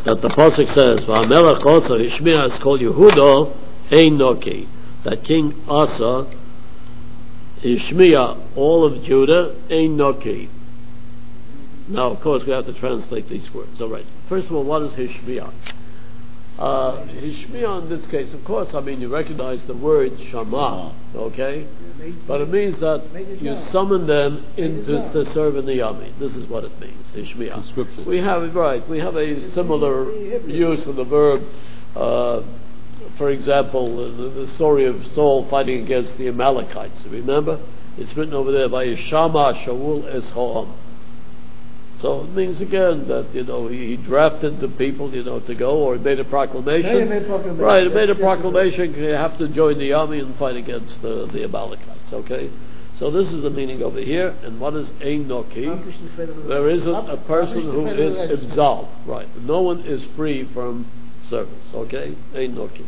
that the pasuk says, "Va'melech also Ishmiya is called Yehuda Einoki." That King Asa, Ishmiya, all of Judah, Einoki. Now, of course, we have to translate these words. All right. First of all, what is Hishmiya? Hishmiya in this case, of course, I mean, you recognize the word Shama, okay? But it means that you summon them to serve in the army. This is what it means, Hishmiya. We have a similar use of the verb, for example, the story of Saul fighting against the Amalekites. Remember? It's written over there by Shama Shaul Es Ha'am. So it means again that he drafted the people to go, or he made a proclamation. Right, he made a proclamation. You have to join the army and fight against the Amalekites. Okay, so this is the meaning over here. And what is Ein Noki? There isn't a person who is absolved. Right, no one is free from service. Okay, Ein Noki.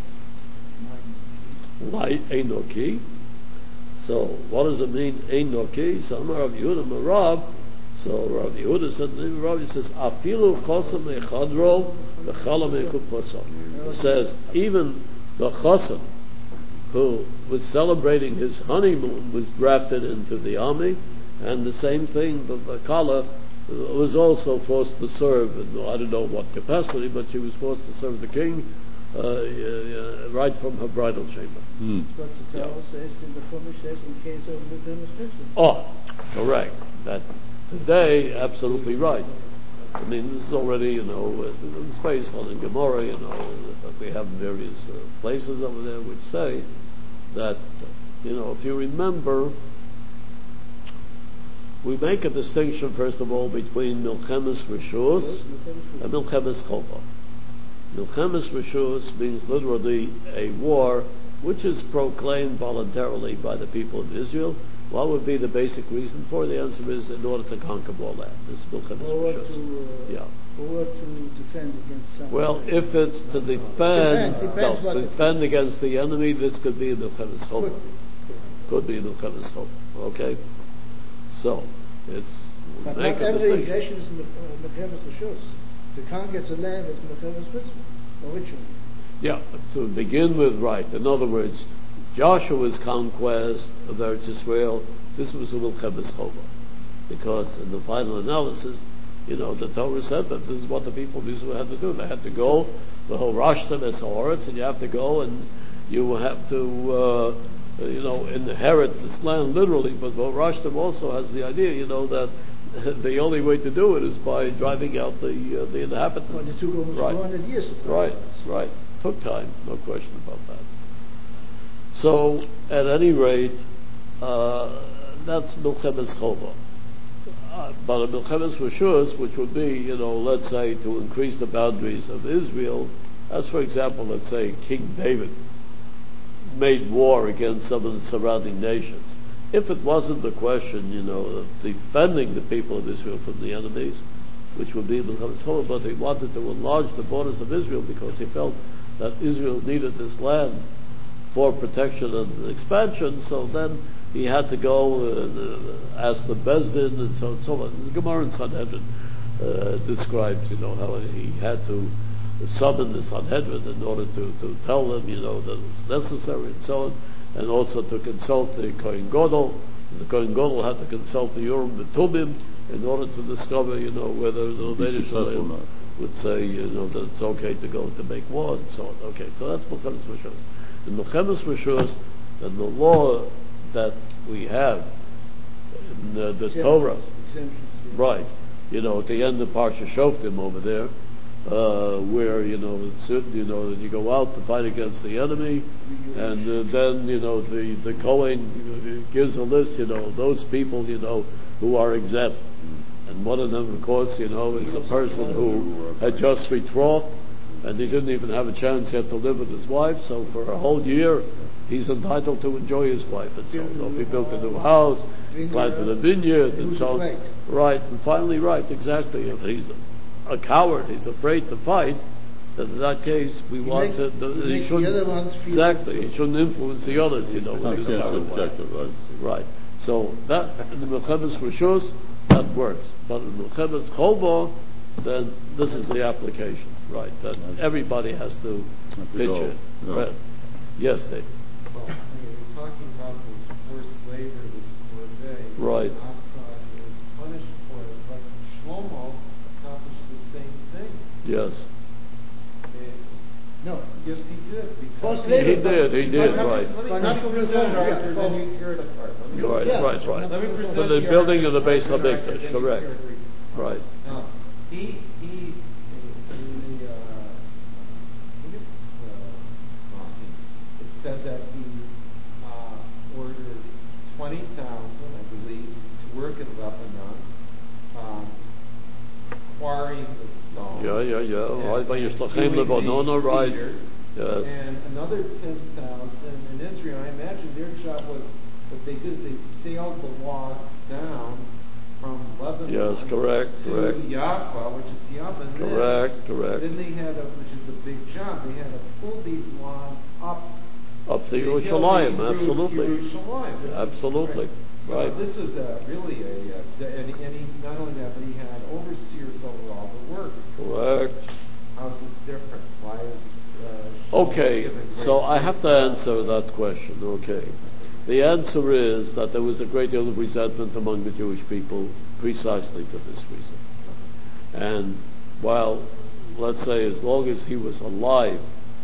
Why Ein Noki? So what does it mean Ein Noki? So Amar Rav Yehuda Marav. So Rav Yehuda says, "Afilu chosam echadro v'chala mekupasam." He says, even the chosam who was celebrating his honeymoon was drafted into the army, and the same thing, the kala was also forced to serve. I don't know what capacity, but she was forced to serve the king right from her bridal chamber. What the Torah says in the Chumash says in case of the Oh, correct. That. Today, absolutely right. I mean, this is already, it's based on in Gemara, that we have various places over there which say that, if you remember, we make a distinction, first of all, between Milchemes Rishus and Milchemes Chova. Milchemes Rishus means literally a war which is proclaimed voluntarily by the people of Israel. What would be the basic reason for it? The answer is in order to conquer more land. This is Milchemes Rishus. Or to defend against someone. Well, if it's to defend against the enemy, this could be a Milchemes Chova. Could be a Milchemes Chova. Okay? So, but not every nation is Milchemes Rishus. The Khan gets a land that's Milchemes Mitzvah, originally. Yeah, to begin with, right. In other words, Joshua's conquest of Eretz Israel, this was a Milchemes Chova. Because in the final analysis, the Torah said that this is what the people of Israel had to do. They had to go, the whole Rashtam es Haaretz, and you have to go and you have to, inherit this land literally. But the Rashtam also has the idea, that the only way to do it is by driving out the inhabitants. Well, it took almost 400 years. Right. Took time, no question about that. So, at any rate, that's Milchemes Chova. But a Milchemes Rishus, which would be, let's say, to increase the boundaries of Israel, as for example, let's say King David made war against some of the surrounding nations. If it wasn't the question, of defending the people of Israel from the enemies, which would be Milchemes Chova, but he wanted to enlarge the borders of Israel because he felt that Israel needed this land for protection and expansion, so then he had to go and ask the Bezdin and so on and so on. The Gemara in Sanhedrin describes, how he had to summon the Sanhedrin in order to tell them, that it was necessary and so on, and also to consult the Kohen Gadol. The Kohen Gadol had to consult the Urim V'Tumim in order to discover, whether the Israel would say, that it's okay to go to make war and so on. Okay, so that's Milchemes Rishus. In Milchemes Rishus, and the law that we have in the Torah, right, at the end of Parsha Shoftim over there, where, it's certain, that you go out to fight against the enemy, and then, the Kohen gives a list, those people, who are exempt. And one of them, of course, is a person who had just betrothed, and he didn't even have a chance yet to live with his wife, so for a whole year, he's entitled to enjoy his wife, and so on. He built a new house, planted a vineyard, and so on. Right, and finally, exactly. If he's a coward, he's afraid to fight, then in that case, we want to... He shouldn't influence the others, with his coward wife. Right. So that, in the Milchemes Rishus, that works. But in Milchemes Chova, then this is the application. right. That everybody has to pitch it. No. Right. Yes, Dave. Well, you're talking about this forced labor, this corvée. Right. Assad was punished for it, but Shlomo accomplished the same thing. Yes. No. Yes, he did. Forced He labor. did, right. Financial reform, yeah. Then you tear it apart. Right, Yeah. right. Let me present For the the building of the argument Beis right Hamikdash, after, then you correct. tear it apart. Right. Now, he in the, I think it said that he ordered 20,000, I believe, to work in Lebanon, quarrying the stone. Yeah. Right by Yishlachem Lebanon, right. Yes. And another 10,000 in Israel. I imagine their job was, what they did is they sailed the logs down from Lebanon. Yes, correct. To Yafa, which is the oven. Correct. Then they had which is a big job, they had to pull these logs up to Yerushalayim, absolutely. Yerushalayim. Absolutely. So Right. this is really and he, not only that, but he had overseers over all the work. Correct. How's this different? Why is Okay, so I have to answer that question, okay. The answer is that there was a great deal of resentment among the Jewish people precisely for this reason. And while, let's say, as long as he was alive,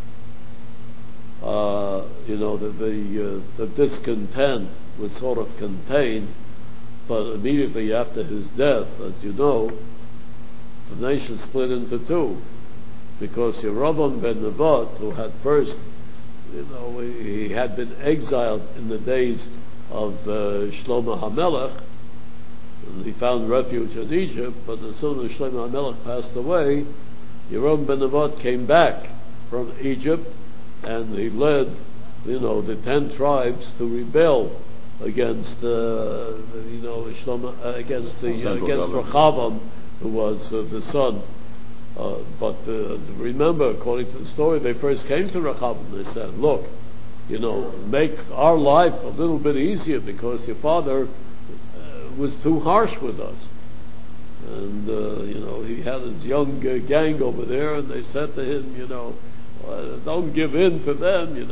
the discontent was sort of contained, but immediately after his death, as you know, the nation split into two. Because Yerovam ben Nevat, who had first, he had been exiled in the days of Shlomo HaMelech, and he found refuge in Egypt, but as soon as Shlomo HaMelech passed away, Yerovam ben Nevat came back from Egypt, and he led, the 10 tribes to rebel against, Shlomo, against Rechavam, who was the son. But remember, according to the story, they first came to Rechavam. They said, look, make our life a little bit easier because your father was too harsh with us. And, he had his young gang over there, and they said to him, don't give in to them,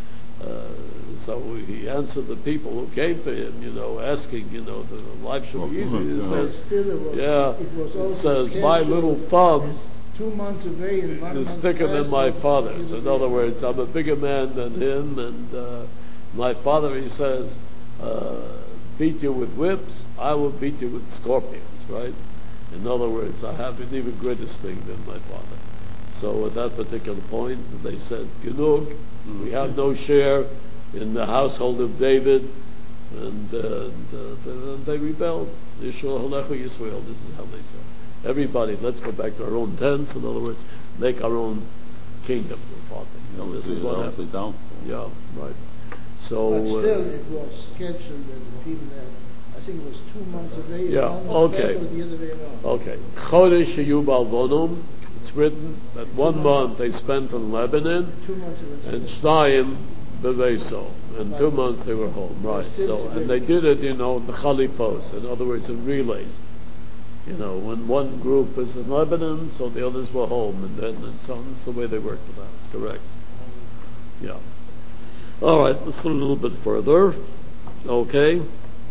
So he answered the people who came to him, asking, the life should be easy. He says, it says, my little thumb 2 months away and 1 is month thicker than my past, father's. In other words, I'm a bigger man than him, and my father, he says, beat you with whips, I will beat you with scorpions, right? In other words, I have an even greater sting than my father. So at that particular point, they said, Genug, we have no share in the household of David, and they rebelled. Yisrael Halechu Yisrael, this is how they said. Everybody, let's go back to our own tents, in other words, make our own kingdom. This is what happened. Yeah, right. So, but still, it was scheduled that the people had, I think it was 2 months away. Yeah, okay. The other way around. Okay. Chodesh Sheyubal Vonum. It's written that 1 month they spent in Lebanon, 2 months and Shnayim Beveso, and 2 months they were home. Right. So, and they did it, the Chalifos. In other words, in relays. When one group was in Lebanon, so the others were home, and so on. That's the way they worked it out. Correct. Yeah. All right, let's go a little bit further. Okay.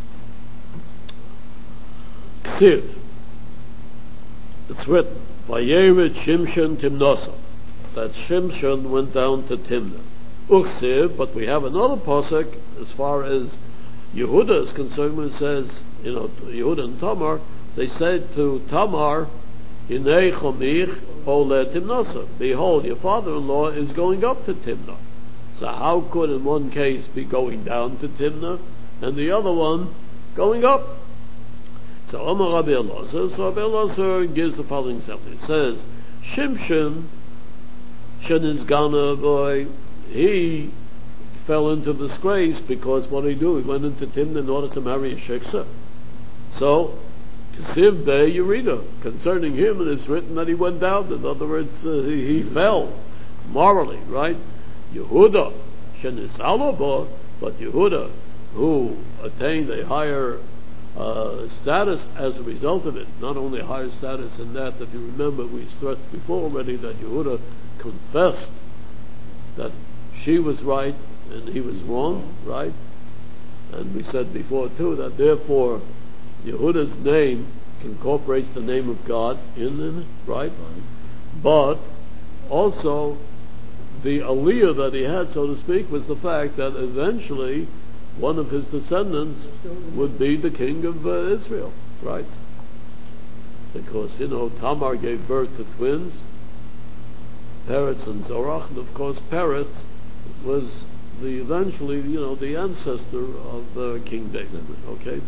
Ksiv. It's written, Vayered Shimshon Timnasa, that Shimshon went down to Timnah. Uksiv, but we have another pasuk as far as Yehuda is concerned, when it says, Yehuda and Tamar, they said to Tamar, Hinei chomich ole Timnasa. Behold, your father-in-law is going up to Timnah. So how could in one case be going down to Timnah, and the other one going up? So Omar Rabbi Elazar, so Rabbi Elazar gives the following example. It says, Shimshon, Shenizgana boy, he fell into disgrace because what did he do? He went into Timnah in order to marry a shiksa. So, Kesiv Be Yerida, concerning him, and it's written that he went down. In other words, he fell morally, right? Yehuda, Shenisalobo, but Yehuda, who attained a higher status as a result of it. Not only a higher status in that, if you remember, we stressed before already that Yehuda confessed that she was right and he was wrong, right? And we said before too that therefore Yehuda's name incorporates the name of God in it, right? But also the aliyah that he had, so to speak, was the fact that eventually one of his descendants would be the king of Israel, right? Because, Tamar gave birth to twins, Peretz and Zorach, and of course Peretz was eventually, the ancestor of King David, okay?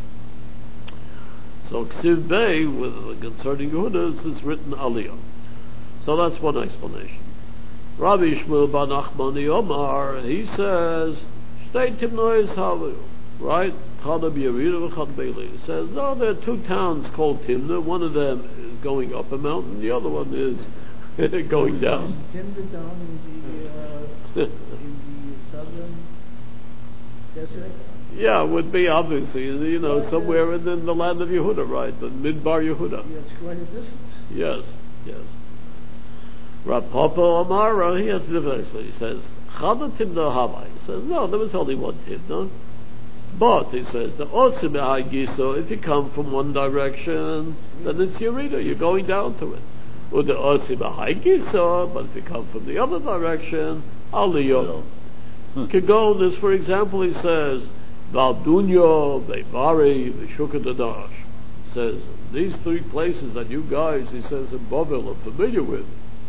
So Ksiv Bey, concerning Yehuda, is written Aliyah. So that's one explanation. Rabbi Shmuel Bar Nachmani Omar, he says, Shtei Timnois Havu, right? Chada B'Yerida v'Chad Beili. He says, no, there are two towns called Timna. One of them is going up a mountain, the other one is going down. Timna down in the southern desert? Yeah, it would be obviously, somewhere in the land of Yehuda, right? The Midbar Yehuda. Yeah, it's quite a distance. Yes. Rav Papa Amara, he has a different explanation. He says, Chada Timna Havai. He says, no, there was only one Timna. But, he says, the Osim Giso, if you come from one direction, then it's Yerida, you're going down to it. Or the Osim Giso, but if you come from the other direction, Aliyah. Kagon is, for example, he says, Valdunyo, Bevari, Veshukadadash. He says, these three places that you guys, he says, in Bavel are familiar with,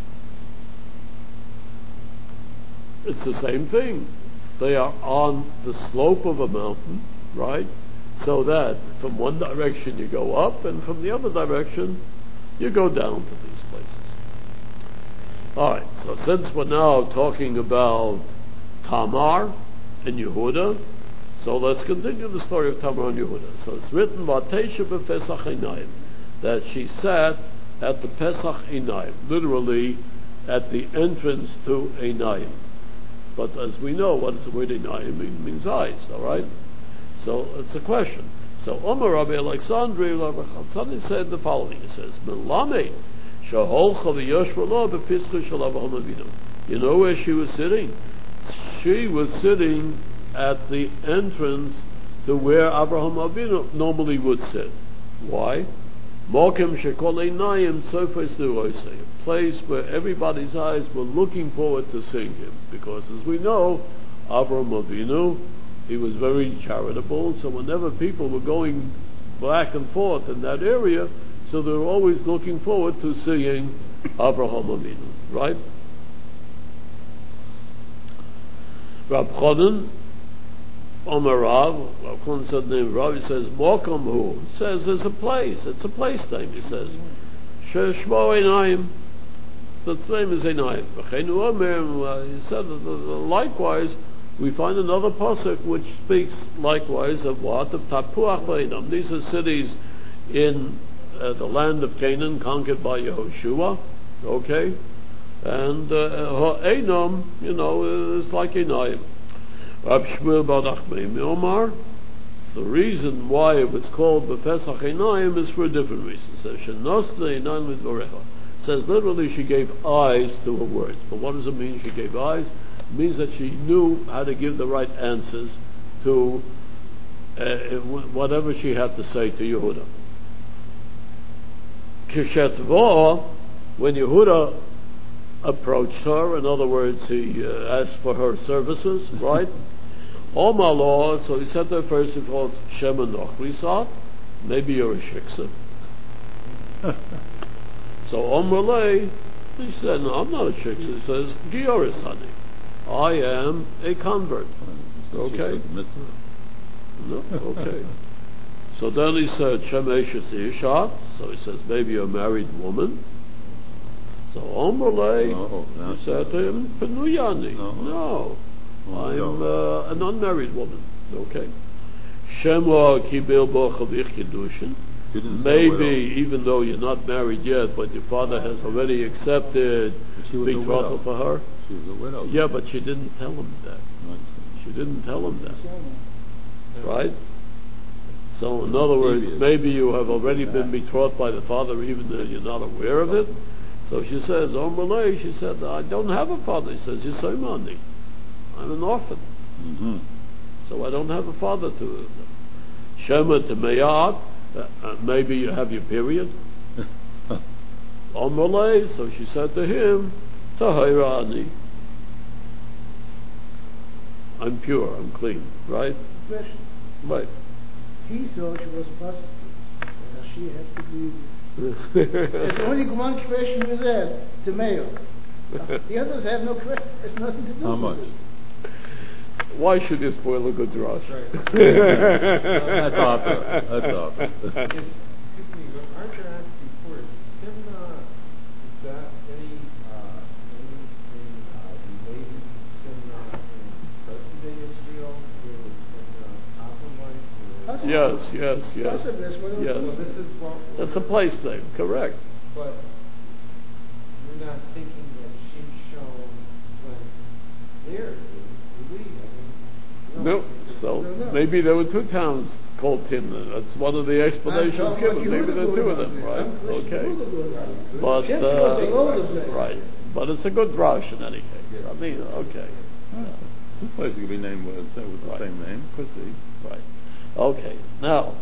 it's the same thing. They are on the slope of a mountain, right? So that from one direction you go up, and from the other direction you go down to these places. Alright, so since we're now talking about Tamar and Yehuda, so let's continue the story of Tamar and Yehuda. So it's written, Vatesha b'Pesach Einayim, that she sat at the Pesach Einayim, literally at the entrance to Einayim. But as we know, what does the word Einayim mean? It means eyes, all right? So it's a question. So Omar Rabbi Alexandri Rabbi said the following. He says, Melame shaholcha v'yoshva lo b'pischa shel Avraham Avinu. You know where she was sitting? She was sitting at the entrance to where Avraham Avinu normally would sit. Why? Mokem shekol einayim tzofes l'roisei, a place where everybody's eyes were looking forward to seeing him. Because as we know, Avraham Avinu, he was very charitable, so whenever people were going back and forth in that area, so they were always looking forward to seeing Avraham Avinu, right? Rab Chonon, Omer Rav Chonon said the name of Rav, he says, Mokom Hu, says there's a place, it's a place name, he says, Sheshmo Einayim, the name is Einayim. V'cheinu Omer, he said that likewise, we find another pasuk which speaks likewise of what? Of Tapuach V'Einam. These are cities in the land of Canaan conquered by Yehoshua, okay? And Einam, is like Einayim. Rab Shmuel Bar Nachmani Omar, the reason why it was called B'Pesach Einayim is for a different reason. It says, Shenosna Einayim L'Dvorecha. Says literally she gave eyes to her words. But what does it mean she gave eyes? It means that she knew how to give the right answers to whatever she had to say to Yehuda. Kishetvo, when Yehuda approached her, in other words, he asked for her services, right? Omar Law, so he said to her first of all, Shema Nochrisat, maybe you're a shiksa. So Omar Lay, he said, no, I'm not a shiksa. He says, Gioris, honey. I am a convert. Okay? No? Okay. So then he said, Shemeshes Isha, so he says, maybe you're a married woman. So Omrlei, he said to him, Penuyani. No. I'm an unmarried woman. Okay. Shemwa Kibil Bochavich Kedushin. Maybe, even though you're not married yet, but your father has already accepted betrothal for her. She was a widow. Yeah, but she didn't tell him that. She didn't tell him that. Right? So in other words, maybe you have already been betrothed by the father even though you're not aware of it. So she says, Malay, she said, I don't have a father. He says, Yisoymani. I'm an orphan. Mm-hmm. So I don't have a father to Shema to Mayad, maybe you have your period. Malay, so she said to him, Tahayrani. I'm pure, I'm clean, right? Question. Right. He thought she was a prostitute. She had to be. There's only one question with that, the male. The others have no question. It's nothing to do How with much? it. Why should you spoil a good drush? That's awful. That's awful. Excuse me, but Arthur asked before, is Simna, is that anything related to Simna in present-day Israel? Where Simna compromised? Yes. That's the best way to Yes. do So it. this is what That's a place name, correct. But you're not thinking that Shimshon went there, do we? No, so maybe there were two towns called Timnah. That's one of the explanations given. Maybe there are two of them, right? Okay. But right, but it's a good drush in any case. I mean, okay. Two places could be named with the same name. Could be. Right. Okay. Now,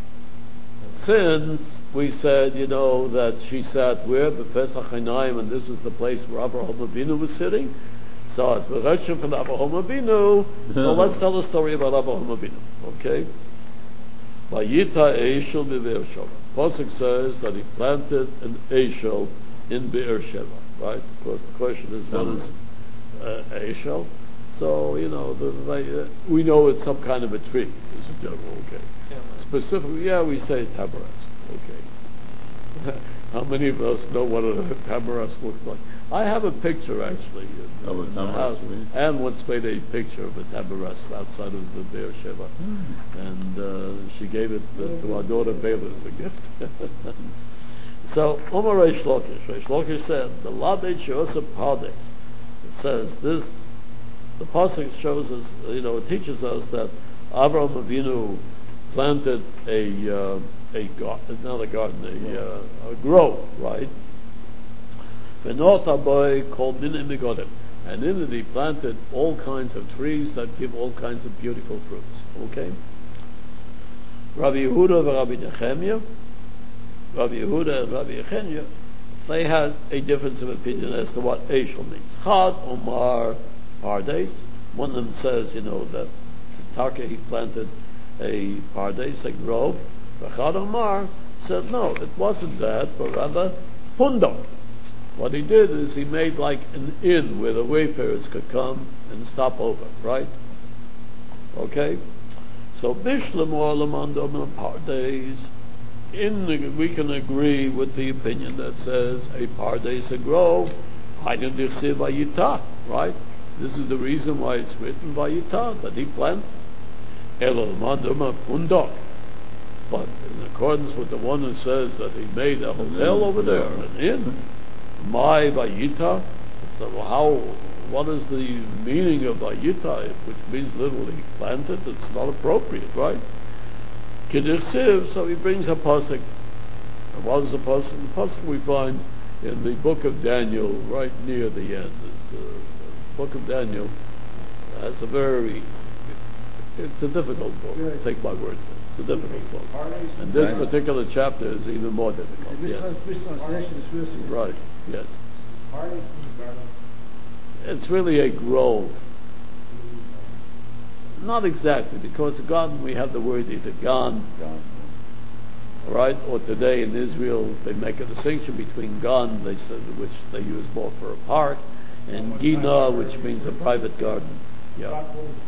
since we said, that she sat where the Pesach Hainayim, and this was the place where Avraham Avinu was sitting. So as we're rushing from Avraham Avinu, so let's tell a story about Avraham Avinu. Okay. Vayita Eishel Be'er Sheva. Pasuk says that he planted an Eishel in Be'er Sheva. Right. Of course, the question is, what is Eishel? So, we know it's some kind of a tree, as a general, okay. Specifically, we say tamarisk, okay. How many of us know what a tamarisk looks like? I have a picture, actually, in the house. Anne once made a picture of a tamarisk outside of the Be'er Sheva, and she gave it to our daughter Bela as a gift. So, Omar Reish Lakish said, the Ladei Sheosa Pardes, it says this. The pasuk shows us, it teaches us that Avraham Avinu planted a grove, right? V'not aboy called minim migodim, and in it he planted all kinds of trees that give all kinds of beautiful fruits. Okay. Rabbi Yehuda and Rabbi Nechemia, they had a difference of opinion as to what Eishel means. Chad Omar Pardes. One of them says, that Taka he planted a Pardes, a grove. Rachad Omar said, no, it wasn't that, but rather Pundok. What he did is he made like an inn where the wayfarers could come and stop over, right? Okay? So Bishlam or Lamandom Pardes, we can agree with the opinion that says a Pardes, a grove, right? This is the reason why it's written Vayita, that he planted. But in accordance with the one who says that he made a hotel over there, an inn, my Vayita, so what is the meaning of Vayita, which means literally planted? It's not appropriate, right? Kiddusiv, so he brings a pasuk. And what is the pasuk? The pasuk we find in the book of Daniel, right near the end. Book of Daniel has it's a difficult book. Take my word for it. It's a difficult book. And this particular chapter is even more difficult. Yes. Right. Yes. It's really a grove. Not exactly, because garden we have the word either gan, right, or today in Israel they make a distinction between gan, which they use more for a park, and gina, which means a private garden. Yeah.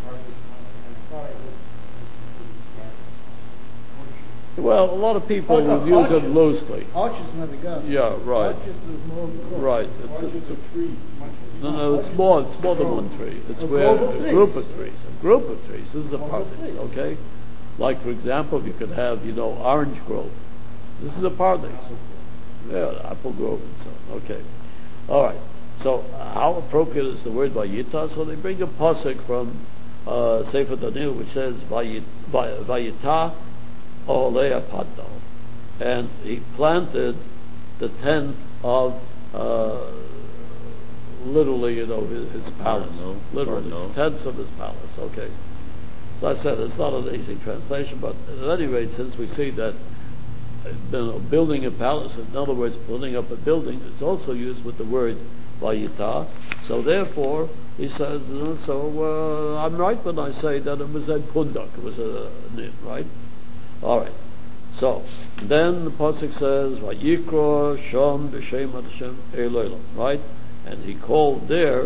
Well, a lot of people would use it loosely. Orchard's not a garden. Yeah, right. Orchard is more of a grove. Right. It's a tree. No, it's more than one tree. It's a group of trees. A group of trees. This is a pardes, okay? Like, for example, you could have, orange grove. This is a pardes. Yeah, apple grove and so on. Okay. All right. So, how appropriate is the word Vayita? So they bring a pasuk from Sefer Daniel, which says Vayita Olea Padal, and he planted the tent of literally, his palace. Literally, tents of his palace. Okay. So I said it's not an easy translation, but at any rate, since we see that building a palace, in other words, putting up a building, is also used with the word Vayita. So therefore, he says, I'm right when I say that it was a pundak, it was a nin, right? All right. So then the pasuk says, Vayikra Sham b'Shem Hashem Elolam, right? And he called there,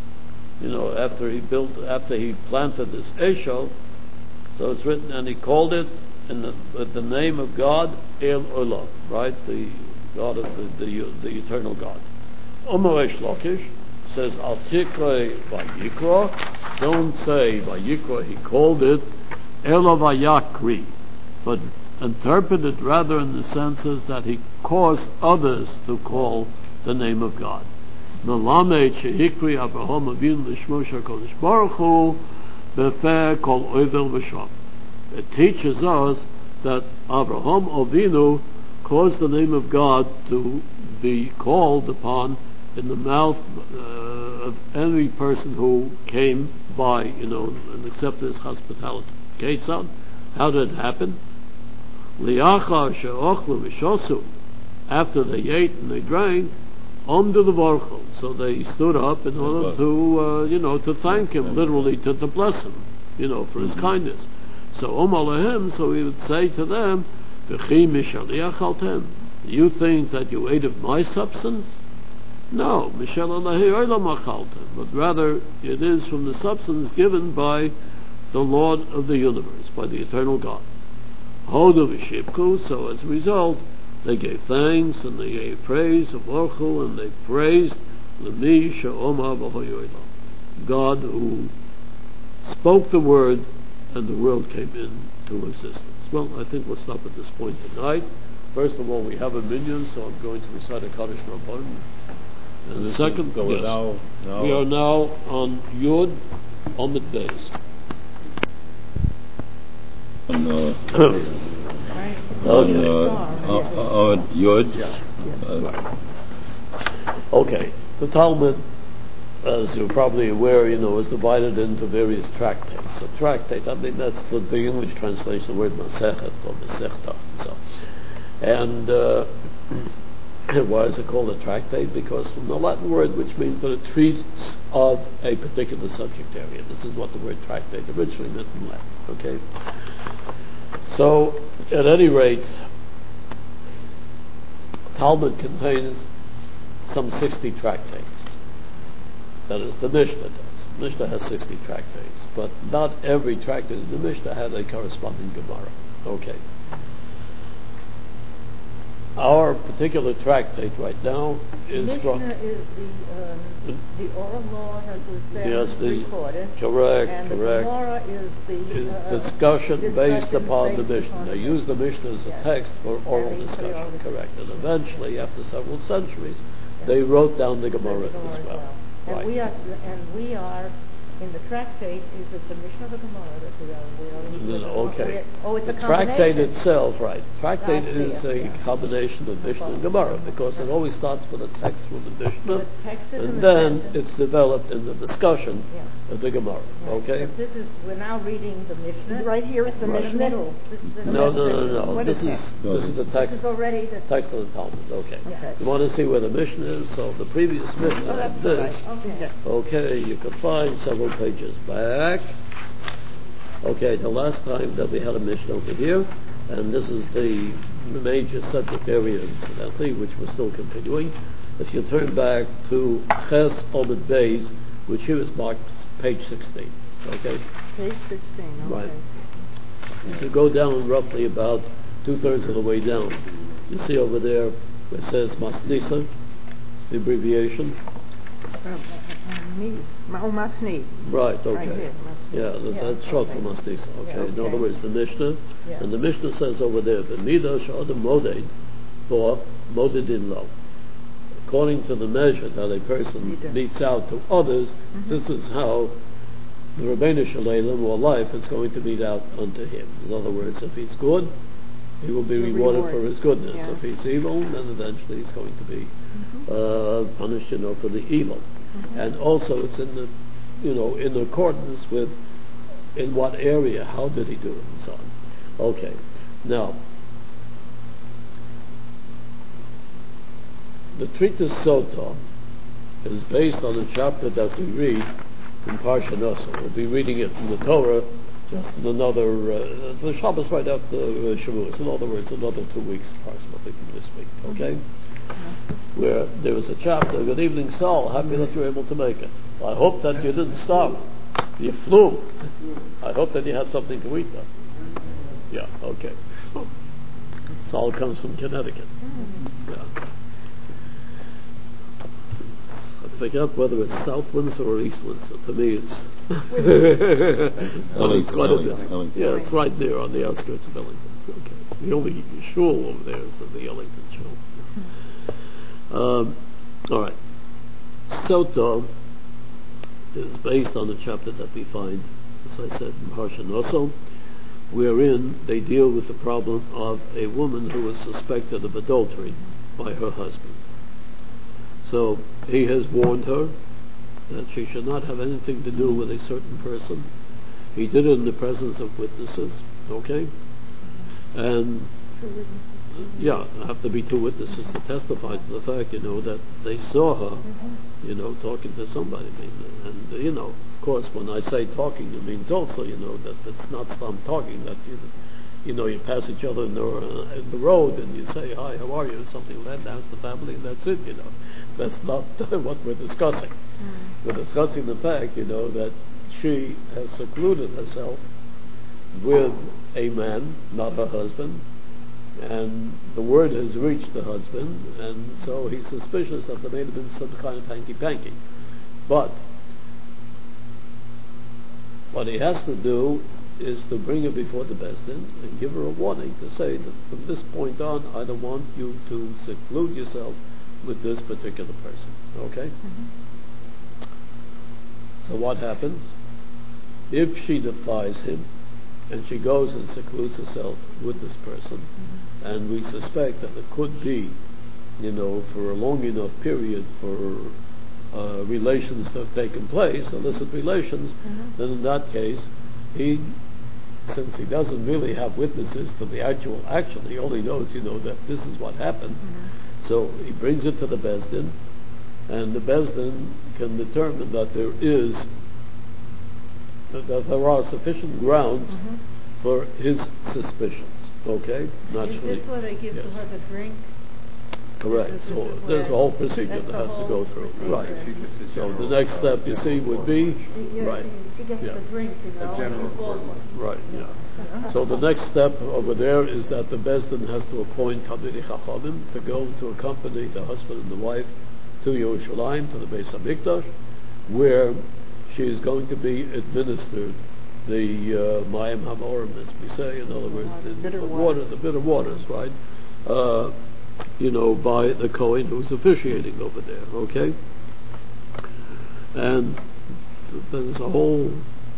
after he planted this Eshel, so it's written, and he called it with the name of God, El Olam, right? The God of the eternal God. Omeresh Lakish says, Al Tikre Vayikra, don't say Vayikra, he called it Ela Vayakri, but interpret it rather in the senses that he caused others to call the name of God. Melamed Shehikri Avraham Avinu Lishmo HaKadosh Baruch Hu Befer Kol Ovel V'Sham. It teaches us that Avraham Avinu caused the name of God to be called upon in the mouth of any person who came by, and accepted his hospitality. Okay, son? How did it happen? Liachar she'ochlu v'shosu. After they ate and they drank, Omdu levarchu. So they stood up in order to, to thank him, literally to bless him, for his kindness. So Omar lehem, so he would say to them, V'chi mishaliach altem. You think that you ate of my substance? No, mishal alahi olam achaltem. But rather, it is from the substance given by the Lord of the universe, by the eternal God. Hodu v'shibku. So as a result, they gave thanks and they gave praise of Orchu, and they praised L'mi she'omar v'hoyoylam, God who spoke the word and the world came into existence. Well, I think we'll stop at this point tonight. First of all, we have a minyan, so I'm going to recite a Kaddish Rabban. And second, so yes, we are now on Yud Omid Beis. Okay. The Talmud, as you're probably aware, is divided into various tractates. A tractate, that's the English translation of the word Masechet or Masechta. And why is it called a tractate? Because from the Latin word, which means that it treats of a particular subject area. This is what the word tractate originally meant in Latin. Okay. So, at any rate, Talmud contains some 60 tractates. That is, the Mishnah does. Mishnah has 60 tractates, but not every tractate in the Mishnah had a corresponding Gemara. Okay. Our particular tractate right now is from... Mishnah is the oral law as was then recorded. Correct. And the Gemara is the... discussion based upon the Mishnah. They use the Mishnah as a text for oral discussion. Correct. And eventually, after several centuries, they wrote down the Gemara as well. And we are in the tractate. Is it the Mishnah of the Gemara that we are? Okay. It's the a tractate itself, right? Tractate is a combination of Mishnah and Gemara, because it always starts with a text from the Mishnah, and then it's developed in the discussion of the Gemara. Okay. We're now reading the Mishnah. Right here is the Mishnah. Middle. No. This is the text. This is already the text of the Talmud. Okay. You want to see where the Mishnah is? So the previous Mishnah is this. Right. Okay. You can find several pages back. Okay, the last time that we had a Mishnah over here, and this is the major subject area, incidentally, which we're still continuing. If you turn back to Ches Omid Beis, which here is marked page 16. Okay? Page 16, okay. Right. If you go down roughly about 2/3 of the way down, you see over there where it says Masnisa, the abbreviation. Masni. Right, okay. Right here, that's short for Masnisa. Okay. In other words, the Mishnah. And the Mishnah says over there, the Midah Sha'adam Moded, or Modedin Lo. According to the measure that a person meets out to others, this is how the Rabbeinu Shalom or life is going to meet out unto him. In other words, if he's good, he will be The rewarded reward. for his goodness. Yeah. If he's evil, then eventually he's going to be punished, for the evil. And also, it's in the, in accordance with in what area, how did he do it, and so on. Okay, now the treatise Sota is based on a chapter that we read in Parsha Naso. We'll be reading it in the Torah just in another, the Shabbos right after Shavuos. In other words, another 2 weeks approximately from this week, okay? Where there was a chapter, good evening, Saul, happy that you were able to make it. I hope that you didn't stop. You flew. I hope that you had something to eat though. Yeah, okay. Saul comes from Connecticut. Yeah. I forget whether it's South Windsor or East Windsor. To me, it's Ellington. Yeah, it's right there on the outskirts of Ellington. Okay. The only shul over there is the Ellington shul. All right. Sota is based on a chapter that we find, as I said, in Parsha Naso, wherein they deal with the problem of a woman who is suspected of adultery by her husband. So he has warned her that she should not have anything to do with a certain person. He did it in the presence of witnesses, okay? And have to be 2 witnesses to testify to the fact, that they saw her, talking to somebody. And, of course, when I say talking, it means also, that it's not stop talking, that you pass each other in the road and you say, hi, how are you, or something like that, that's the family, and that's it, That's not what we're discussing. We're discussing the fact, that she has secluded herself with a man, not her husband, and the word has reached the husband, and so he's suspicious that there may have been some kind of hanky-panky. But what he has to do is to bring her before the Beis Din and give her a warning to say that from this point on, I don't want you to seclude yourself with this particular person. Okay? So what happens? If she defies him, and she goes and secludes herself with this person, and we suspect that it could be, for a long enough period for relations to have taken place, illicit relations, then in that case, since he doesn't really have witnesses to the actual action, he only knows, that this is what happened. So he brings it to the Beis Din, and the Beis Din can determine that there are sufficient grounds for his suspicions. Okay? Naturally. Is this what they give to her to drink? Correct. So there's a whole procedure that has to go through. Right. So the next step, you see, would be right. She gets to drink, Right. Yeah. So the next step over there is that the Beis Din has to appoint Talmidei Chachamim to go to accompany the husband and the wife to Yerushalayim, to the Beis Hamikdash, where she is going to be administered the Mayim Hamorim, as we say, in other words, the bitter waters, right? By the Kohen who's officiating over there, okay? And there's a whole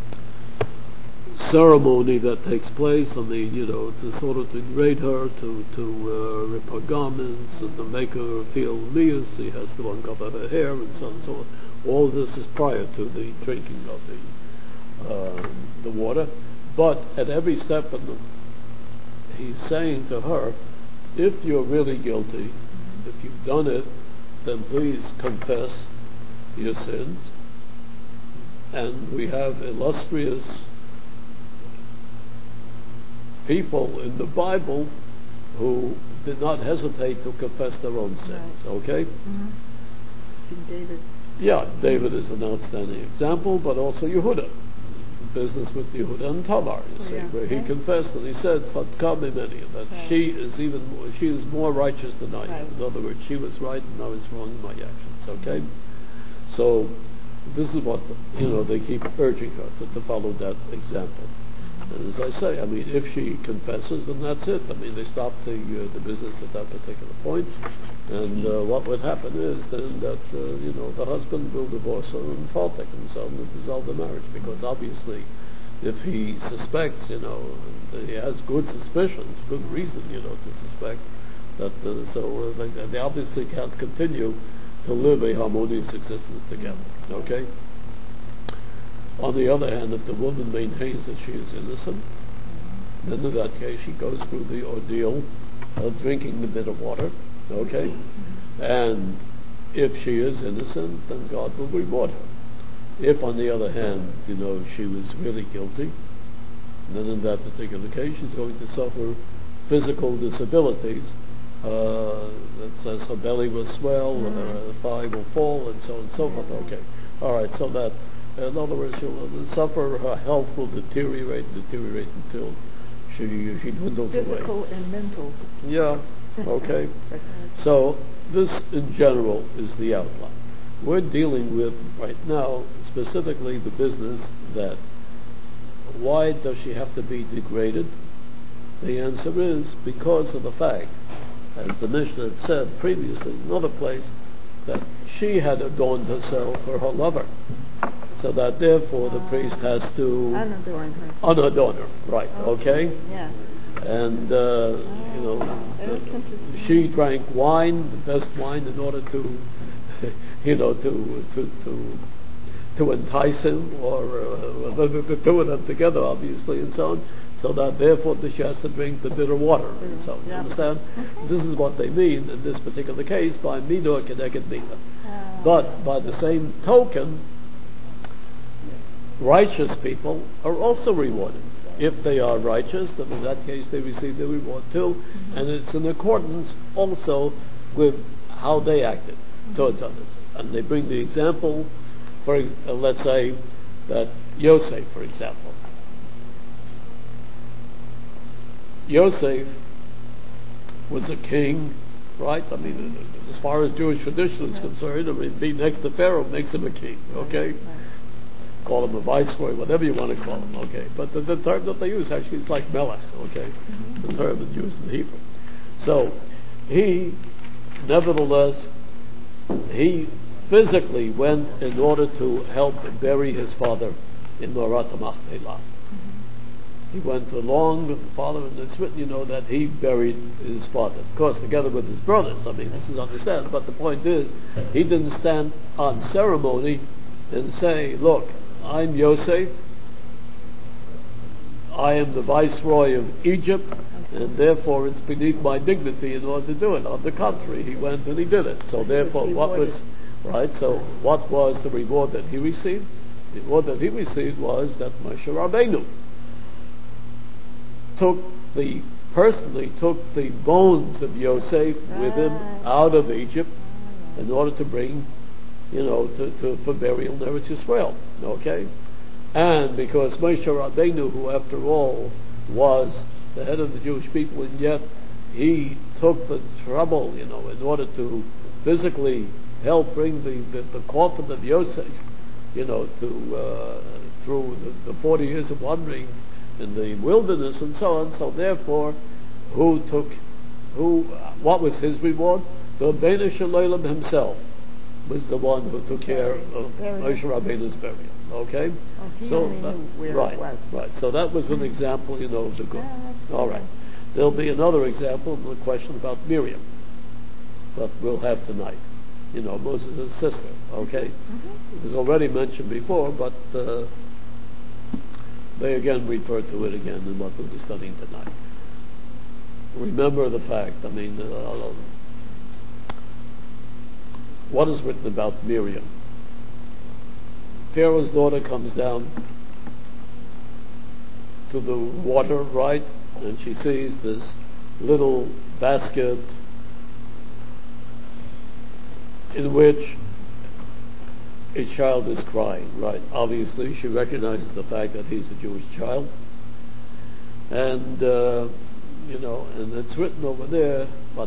ceremony that takes place. I mean, to sort of degrade her, to rip her garments, and to make her feel mius. She has to uncover her hair, and so on and so on. All this is prior to the drinking of the water. But at every step, he's saying to her, if you're really guilty, if you've done it, then please confess your sins. And we have illustrious people in the Bible who did not hesitate to confess their own sins. Okay? David. Yeah, David is an outstanding example, but also Yehuda. Business with Yehuda and Tamar, you see, where he confessed and he said, that she is more righteous than I am. In other words, she was right and I was wrong in my actions. Okay? So this is what they keep urging her to follow that example. And as I say, I mean, if she confesses, then that's it. I mean, they stop the business at that particular point, and what would happen is then that the husband will divorce her and fault himself and dissolve the marriage, because obviously if he suspects, he has good suspicions, good reason, to suspect that, they obviously can't continue to live a harmonious existence together, okay? On the other hand, if the woman maintains that she is innocent, then in that case she goes through the ordeal of drinking the bitter water, okay? And if she is innocent, then God will reward her. If, on the other hand, she was really guilty, then in that particular case she's going to suffer physical disabilities. It says her belly will swell, her thigh will fall, and so on and so forth. Okay. All right, so that, in other words, she'll suffer, her health will deteriorate until she dwindles away. Physical and mental. Yeah, okay. So this, in general, is the outline. We're dealing with, right now, specifically the business that why does she have to be degraded? The answer is because of the fact, as the Mishnah had said previously in another place, that she had adorned herself for her lover. So that therefore the priest has to unadorn her. Right, okay? Yeah. And, she drank wine, the best wine, in order to to entice him, or the two of them together, obviously, and so on, so that therefore she has to drink the bitter water, and so on. You understand? This is what they mean in this particular case by midah keneged midah. But by the same token, righteous people are also rewarded. If they are righteous, then in that case they receive the reward too, and it's in accordance also with how they acted towards others. And they bring the example, let's say that Yosef, for example. Yosef was a king, right? I mean, as far as Jewish tradition is concerned, being next to Pharaoh makes him a king, okay? Call him a viceroy, whatever you want to call him, okay? But the term that they use actually is like melech, okay? The term that's used in Hebrew. So he, nevertheless, he physically went in order to help bury his father in Marat Machpelah. He went along with the father, and it's written, that he buried his father. Of course, together with his brothers. I mean, this is understandable, but the point is, he didn't stand on ceremony and say, look, I'm Yosef, I am the viceroy of Egypt, and therefore it's beneath my dignity in order to do it. On the contrary, he went and he did it. So therefore, what was the reward that he received? The reward that he received was that Moshe Rabbeinu personally took the bones of Yosef with him out of Egypt in order to bring, for burial in Eretz Yisrael. Okay? And because Moshe Rabbeinu, who after all was the head of the Jewish people, and yet he took the trouble, in order to physically help bring the coffin of Yosef, through the 40 years of wandering in the wilderness and so on. So therefore, what was his reward? The Rebbeinu Shalom himself was the one who took care of Moshe Rabbeinu's burial. Okay? Right. So that was an example, of the good. All right. There'll be another example in the question about Miriam that we'll have tonight. Moses' sister. Okay? It was already mentioned before, but they again refer to it again in what we'll be studying tonight. Remember the fact, what is written about Miriam? Pharaoh's daughter comes down to the water, right? And she sees this little basket in which a child is crying, right? Obviously, she recognizes the fact that he's a Jewish child. And, and it's written over there,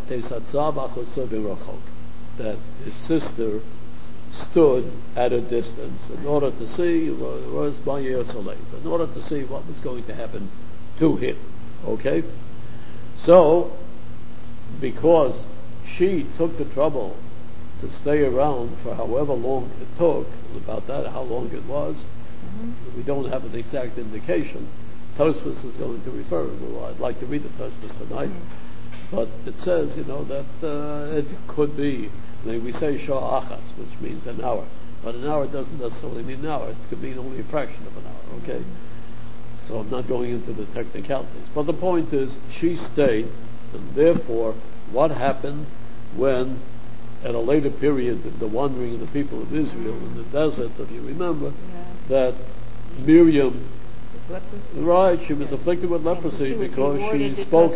that his sister stood at a distance in order to see in order to see what was going to happen to him. Okay? So, because she took the trouble to stay around for however long it took, about that, how long it was, we don't have an exact indication. Tosfos is going to refer. Well, I'd like to read the Tosfos tonight, but it says, that it could be. We say Shah Achas, which means an hour, but an hour doesn't necessarily mean an hour. It could mean only a fraction of an hour. Okay, so I'm not going into the technicalities. But the point is, she stayed, and therefore, what happened when, at a later period, the wandering of the people of Israel in the desert, if you remember, that Miriam. Right, she was afflicted with leprosy because she spoke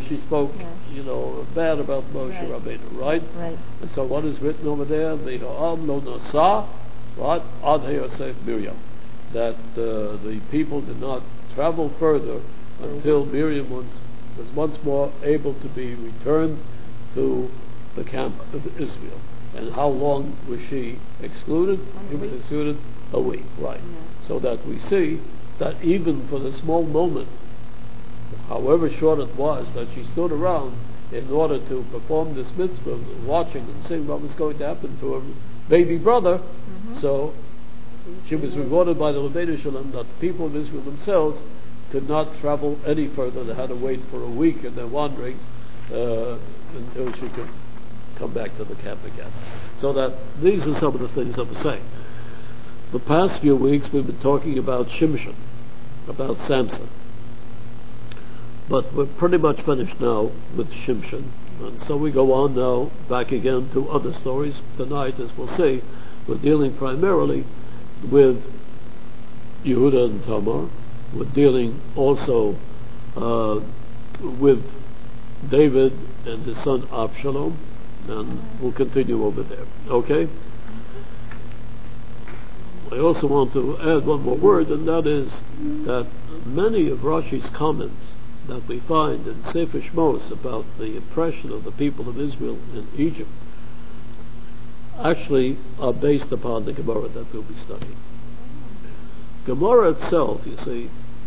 bad about Moshe Rabbeinu, right? And so what is written over there? The Ha'am lo nasa, right? Ad Yosef Miriam, that the people did not travel further until Miriam was once more able to be returned to the camp of Israel. And how long was she excluded? She was excluded a week, right? So that we see that even for the small moment, however short it was, that she stood around in order to perform this mitzvah, watching and seeing what was going to happen to her baby brother, so she was rewarded by the Rebbeinu Shalom that the people of Israel themselves could not travel any further. They had to wait for a week in their wanderings until she could come back to the camp again. So that these are some of the things I was saying. The past few weeks we've been talking about Shimshon, about Samson. But we're pretty much finished now with Shimshon. And so we go on now back again to other stories. Tonight, as we'll see, we're dealing primarily with Yehuda and Tamar. We're dealing also with David and his son Absalom. And we'll continue over there. Okay? I also want to add one more word, and that is that many of Rashi's comments that we find in Sefer Shmos about the oppression of the people of Israel in Egypt actually are based upon the Gemara that we'll be studying. Gemara itself, you see,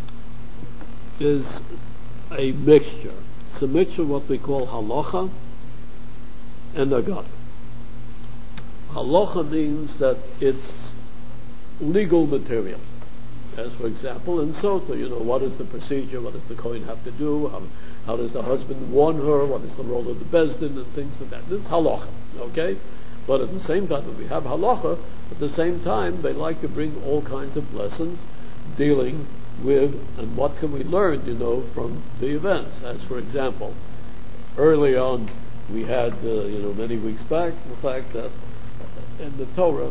is a mixture. It's a mixture of what we call halacha and agada. Halacha means that it's legal material. As for example, in Sota, what is the procedure, what does the Kohen have to do, how does the husband warn her, what is the role of the Bezdin, and things like that. This is halacha, okay? But at the same time, when we have halacha, at the same time, they like to bring all kinds of lessons dealing with, and what can we learn, from the events. As for example, early on, we had, many weeks back, the fact that in the Torah,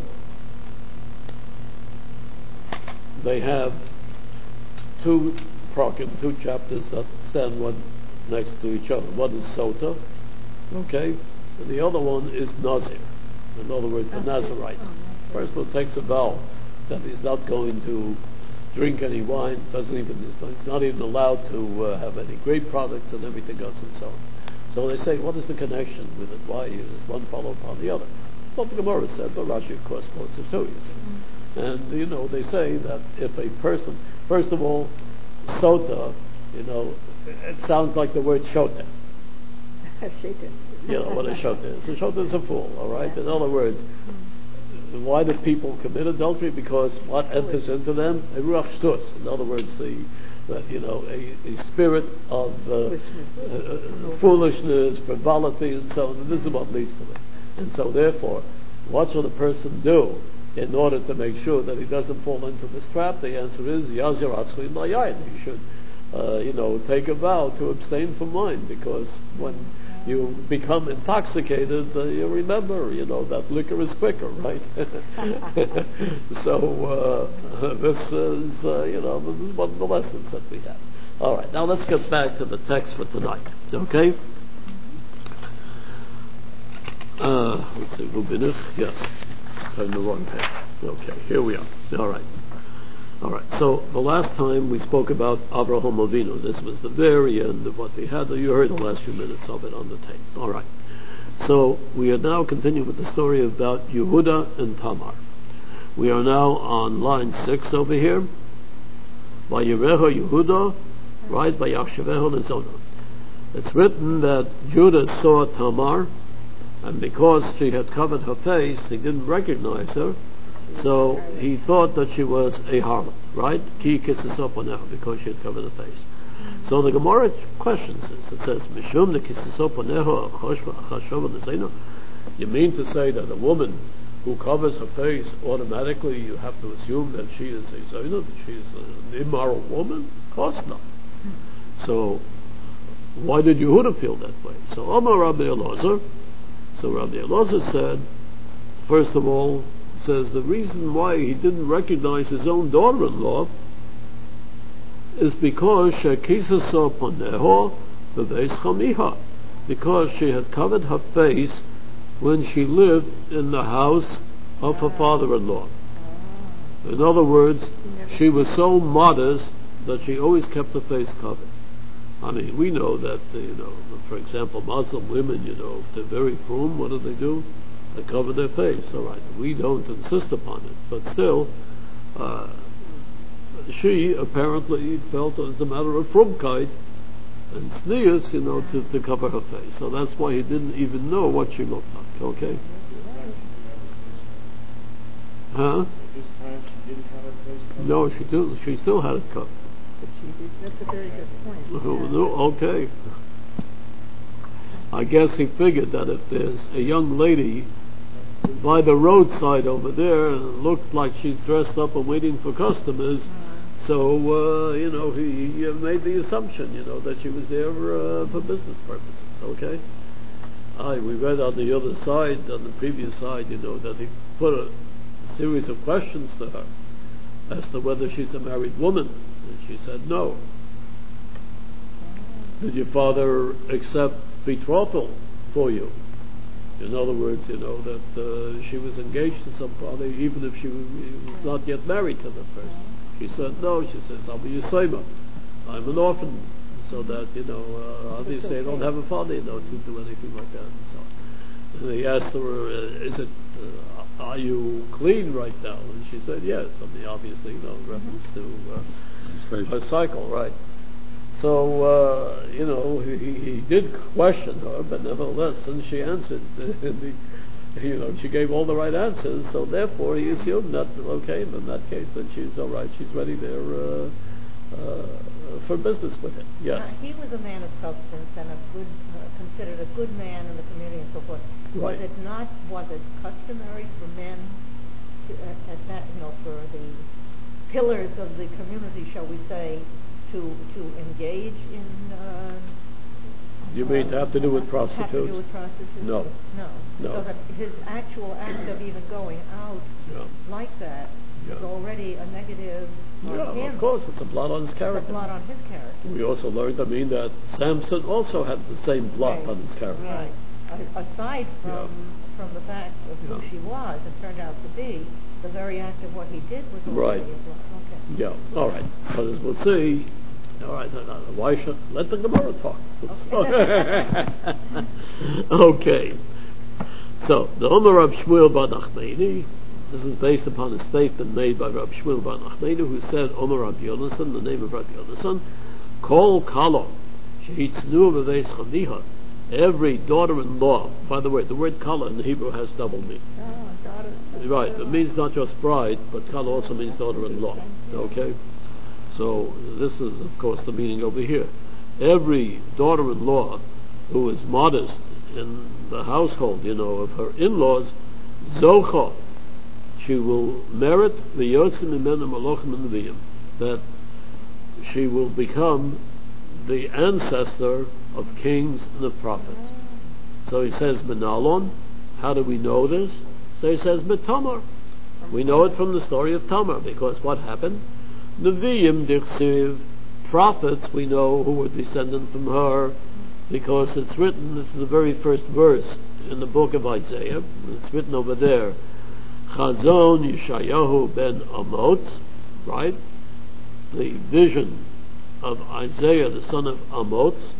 they have two chapters that stand one next to each other. One is Sota, okay, and the other one is Nazir. In other words, the Nazirite. First one takes a vow that he's not going to drink any wine, he's not even allowed to have any grape products and everything else and so on. So they say, what is the connection with it? Why does one follow upon the other? It's not the Gemara said, but Rashi of course quotes it too, you see. And, they say that if a person, first of all, Sota, it sounds like the word Shota. What a Shota is. A Shota is a fool, all right? In other words, why do people commit adultery? Because what enters into them? A ruach shtus. In other words, a spirit of foolishness, frivolity, and so on. And this is what leads to it. And so, therefore, what should a person do in order to make sure that he doesn't fall into this trap? The answer is Yazir Atzli Mayayin. He should, take a vow to abstain from wine, because when you become intoxicated, you remember, that liquor is quicker, right? So this is, this is one of the lessons that we have. All right, now let's get back to the text for tonight. Okay. Let's see, Rubinich. Yes. On the wrong page. Okay, here we are. All right. So the last time we spoke about Avraham Avinu. This was the very end of what we had. You heard the last few minutes of it on the tape. All right. So we are now continuing with the story about Yehuda and Tamar. We are now on line 6 over here. Vayirecha Yehuda, right? Vayachshaveha lezona. It's written that Judah saw Tamar, and because she had covered her face, he didn't recognize her, So he thought that she was a harlot, right? Ki kisesop on her, because she had covered her face. So the Gemara questions this. It says, Mishum the kisesop on her, chashov l'seinu. You mean to say that a woman who covers her face, automatically you have to assume that she is a zaina, that she is an immoral woman? Of course not. So why did Yehuda feel that way? So Omar Rabbi Elazar. So Rabbi Elazar said, first of all, says the reason why he didn't recognize his own daughter-in-law is because shekisasa paneho beveis chamiha, because she had covered her face when she lived in the house of her father-in-law. In other words, she was so modest that she always kept her face covered. I mean, we know that, for example, Muslim women, if they're very frum, what do? They cover their face, all right. We don't insist upon it, but still, she apparently felt it was a matter of frumkeit and sneers, to cover her face. So that's why he didn't even know what she looked like, okay? Huh? This time she didn't have her face covered? No, she didn't. She still had it covered. That's a very good point. Okay. I guess he figured that if there's a young lady by the roadside over there and it looks like she's dressed up and waiting for customers, so he made the assumption that she was there for business purposes. Okay. We read on the other side, on the previous side, that he put a series of questions to her as to whether she's a married woman. And she said no. Did your father accept betrothal for you? In other words, that she was engaged to somebody, even if she was not yet married to the person. She said no. She says, I'm a Yisayma. I'm an orphan, so that, obviously I don't have a father, to do anything like that. And so, and he asked her, are you clean right now? And she said yes. I mean, obviously, reference to her cycle, right? So, he did question her, but nevertheless, and she answered. She gave all the right answers, so therefore he assumed that, okay, in that case, that she's all right, she's ready there for business with him. Yes. Now, he was a man of substance and a good, considered a good man in the community and so forth. Right. Was it customary for men to, at that, for the pillars of the community, shall we say, to engage in? You mean to have to do with prostitutes? Have to do with prostitutes? No. So that his actual act of even going out like that is already a negative on him. Of course, it's a blot on his character. It's a blot on his character. We also learned, that Samson also had the same blot on his character. Right. Aside from the fact of who she was, it turned out to be the very act of what he did was already a blot. Okay. Yeah. All right. But as we'll see. All right, why should let the Gemara talk? Okay. So the Omer Rab Shmuel bar Nachmani. This is based upon a statement made by Rab Shmuel bar Nachmani, who said, Omer Rab Yonasan, the name of Rab Yonasan, Kol Kalo Sheitznu Beveis Chamiha. Every daughter-in-law. By the way, the word Kala in the Hebrew has double meaning. Right. It means not just bride, but Kala also means daughter-in-law. Okay. So this is, of course, the meaning over here. Every daughter-in-law who is modest in the household, of her in-laws, Zocha, she will merit the Yotzim Imenu Malachim and Neviim, that she will become the ancestor of kings and of prophets. So he says, Menalon. How do we know this? So he says, Betamar. We know it from the story of Tamar, because what happened? Nevi'im dichsiv, prophets, we know who were descended from her, because it's written, this is the very first verse in the book of Isaiah, it's written over there, Chazon Yeshayahu ben Amoz, right? The vision of Isaiah, the son of Amoz,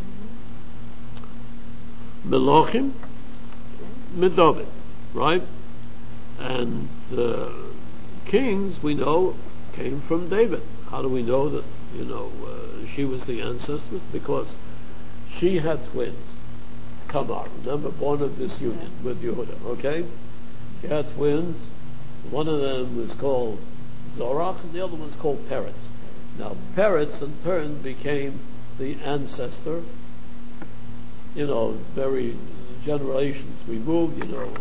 Melochim, Medavid, right? And kings, we know, came from David. How do we know that, she was the ancestor? Because she had twins. Tamar, remember, born of this union with Yehuda, okay? She had twins, One of them was called Zorach, and the other one was called Peretz. Now, Peretz in turn became the ancestor, very generations removed,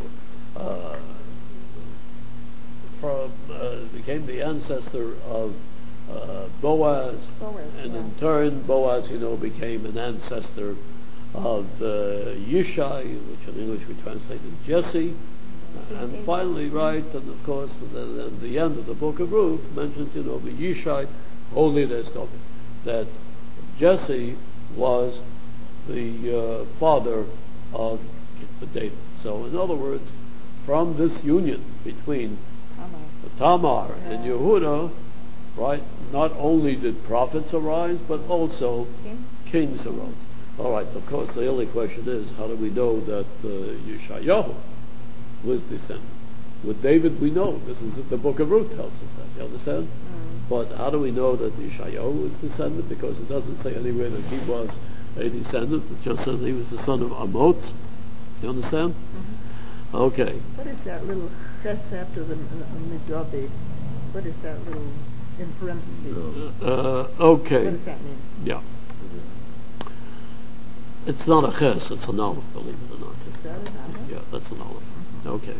became the ancestor of Boaz, and in turn Boaz, became an ancestor of Yishai, which in English we translated Jesse, and finally, right, and of course, the end of the book of Ruth mentions, the Yishai, holiness of it, that Jesse was the father of David. So, in other words, from this union between Tamar and Yehuda, right, not only did prophets arise, but also kings arose. All right, of course, the only question is, how do we know that Yeshayahu was descended? With David, we know. This is the book of Ruth tells us that. You understand? But how do we know that Yeshayahu was descended? Because it doesn't say anywhere that he was a descendant. It just says he was the son of Amoz. You understand? Okay. What is that little stress after the Midrabi? What is that little in parentheses? Okay. What does that mean? Yeah. It's not a ches, it's an aleph, believe it or not. Is that an aleph? Yeah, that's an aleph. Okay.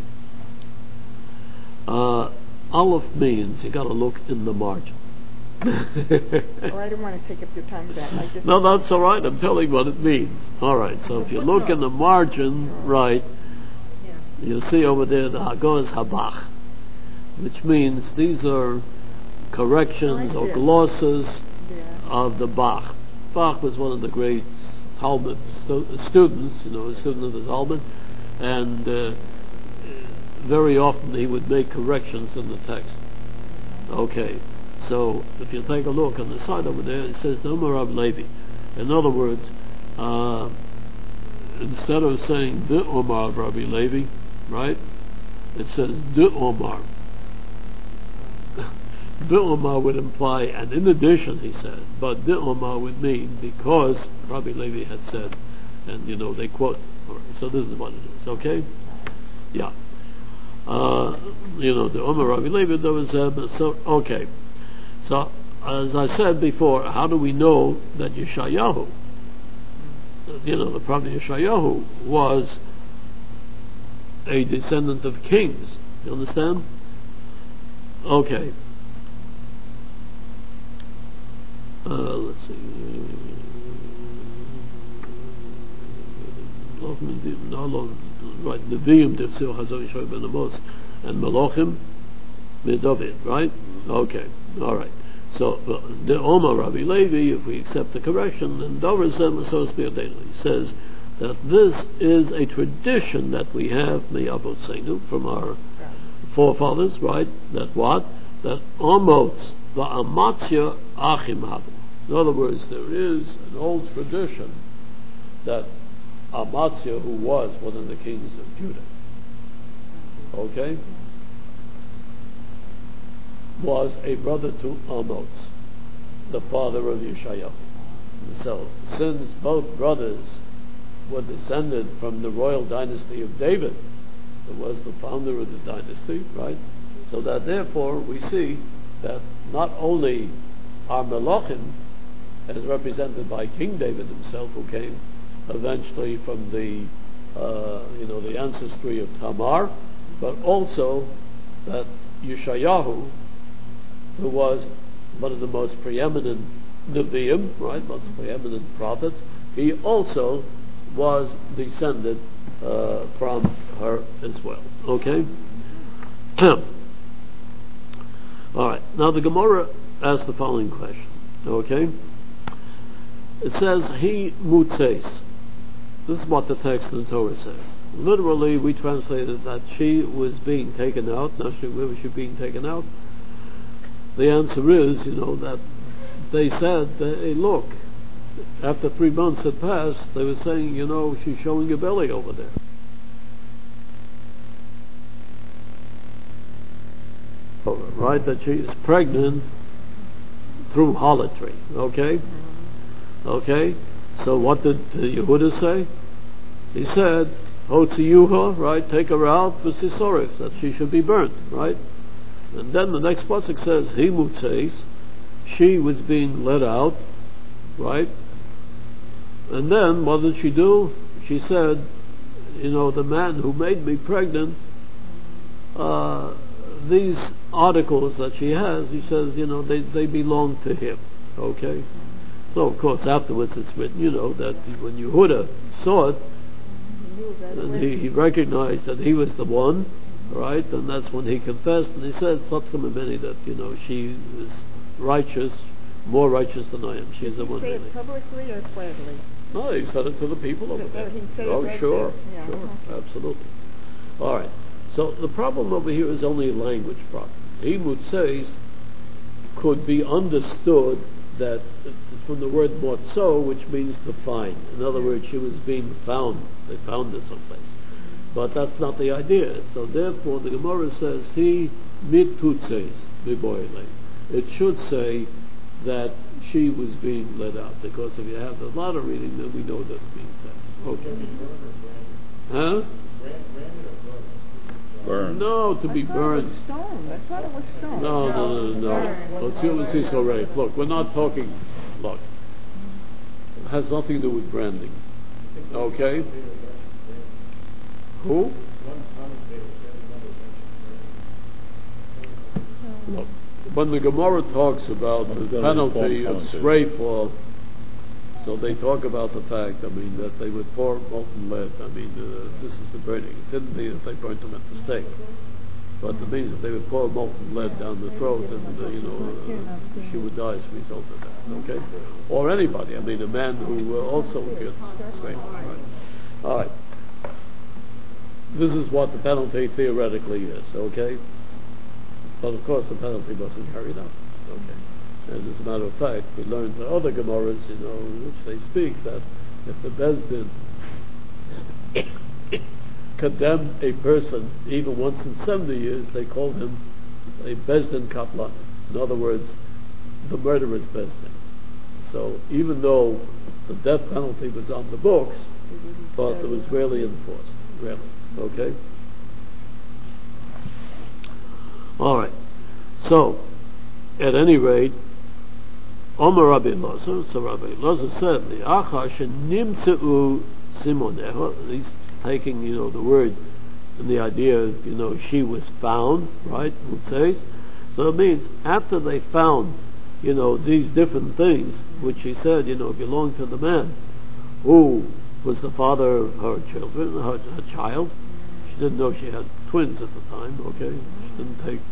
Aleph means you got to look in the margin. Oh, I didn't want to take up your time with that. No, that's all right. I'm telling what it means. All right. So if you look in the margin, right, you'll see over there the Hagoz Habach, which means these are corrections or glosses of the Bach. Bach was one of the great Talmud students, a student of the Talmud, and very often he would make corrections in the text. Okay, so if you take a look on the side over there, it says Omar Rav Levi. In other words, instead of saying the Omar of Rabbi Levi, right, it says the Omar. The Omar would imply, and in addition, he said, but the Omar would mean because Rabbi Levi had said, and they quote. So this is what it is, okay? Yeah. The Omar Rabbi Levi, there was so okay. So as I said before, how do we know that Yeshayahu, the prophet Yeshayahu, was a descendant of kings? You understand? Okay. Let's see. Right, Nevi'im Tifsil Chazon Yisrael ben Amos and Melochim David, right? Okay, all right. So the Omar Rabbi Levi, if we accept the correction, then Dorazem Asosbiadenu, he says that this is a tradition that we have Me'avotzeinu from our forefathers, right? That what? That Amos va'amatzia achim havu. In other words, there is an old tradition that Amatzia, who was one of the kings of Judah, okay, was a brother to Amos, the father of Yeshayahu. So, since both brothers were descended from the royal dynasty of David, who was the founder of the dynasty, right? So that therefore we see that not only our Melochim, as represented by King David himself, who came eventually from the ancestry of Tamar, but also that Yeshayahu, who was one of the most preeminent Nevi'im, right, most preeminent prophets, he also was descended from her as well. Okay? All right. Now the Gemara asks the following question. Okay? It says, he mutzes. This is what the text in the Torah says. Literally, we translated that she was being taken out. Now, where was she being taken out? The answer is, that they said, hey, look, after 3 months had passed, they were saying, she's showing your belly over there. Right, that she is pregnant through harlotry. Okay? Okay? So what did Yehuda say? He said, Hotziyuha, right, take her out for Sisorif, that she should be burnt, right? And then the next pasuk says, he mutzeis, she was being led out, right? And then what did she do? She said, the man who made me pregnant, these articles that she has, he says, they belong to him. Okay? So, of course, afterwards it's written, that when Yehuda saw it, and he recognized that he was the one, right? And that's when he confessed, and he said, that, she is righteous, more righteous than I am. She's the one. Did he say it publicly or quietly? No, he said it to the people over there. Oh, sure, sure, absolutely. All right. So the problem over here is only a language problem. He mutzeis could be understood that it's from the word motzo, which means to find. In other words, she was being found. They found her someplace. But that's not the idea. So therefore, the Gemara says, he mitutzeis miboile. It should say that she was being led out, because if you have the latter reading, then we know that it means that. Okay. Huh? Burned. No, to be burned. I thought it was stone. No. Let's see so right. Look, we're not talking. Look, it has nothing to do with branding. Okay. Who? Look, when the Gemara talks about the penalty of sreifah, so they talk about the fact, that they would pour molten lead. This is the burning. It didn't mean that they burnt them at the stake, but it means that they would pour molten lead down the throat, and she would die as a result of that. Okay, or anybody. A man who also gets sreifah. Right. All right. This is what the penalty theoretically is. Okay. But of course the penalty wasn't carried out. Okay. And as a matter of fact, we learned from other Gemaras, which they speak, that if the Bezdin condemned a person even once in 70 years, they called him a Bezdin Kaplan. In other words, the murderer's Bezdin. So even though the death penalty was on the books, but it was rarely enforced. Rarely. Okay? All right. So, at any rate, Omer Rabbi Elazar, so Rabbi Elazar said, the Acha shenimtzeu simoneha, he's taking, the word and the idea, she was found, right, Mutzeis. So it means, after they found, these different things, which he said, belonged to the man, who was the father of her children, her child. She didn't know she had twins at the time, okay? She didn't take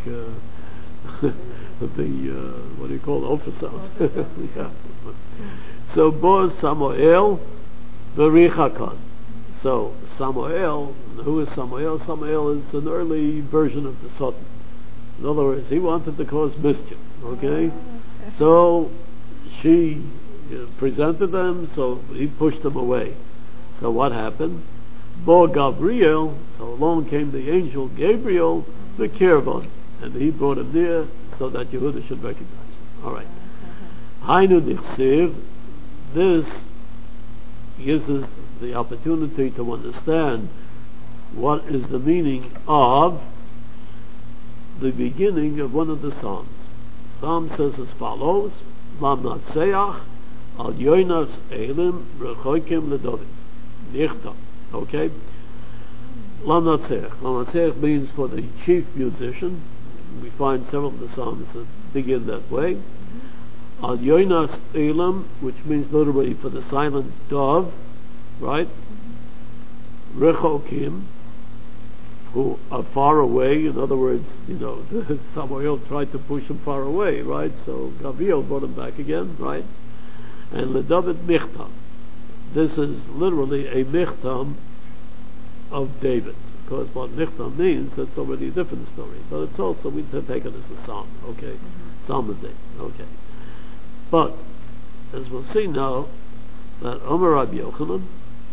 ultrasound. Yeah. So Boaz Samuel Berichakan. So Samuel, who is Samuel? Samuel is an early version of the Satan. In other words, he wanted to cause mischief, okay? So she presented them, so he pushed them away. So what happened? Bo Gabriel, so along came the angel Gabriel, the Kirvan, and he brought him near so that Yehuda should recognize him. All right. Hainu Dichsiv, this gives us the opportunity to understand what is the meaning of the beginning of one of the Psalms. Psalm says as follows, Lam Natseach al Yoinas Elim Rechoikim Ledovid. Nichta. Okay? Lam Natseach. Lam Natseach means for the chief musician. We find several of the Psalms that begin that way. Al Yoinas Elam, which means literally for the silent dove, right? Rechokim, who are far away. In other words, Samuel tried to push him far away, right? So Gabriel brought him back again, right? And Ledavid Michtam. This is literally a Michtam of David. Because what Michtam means, that's already a different story. But it's also, we can take it as a psalm, okay? Psalm of David, okay. But, as we'll see now, that Omer Rabbi Yochanan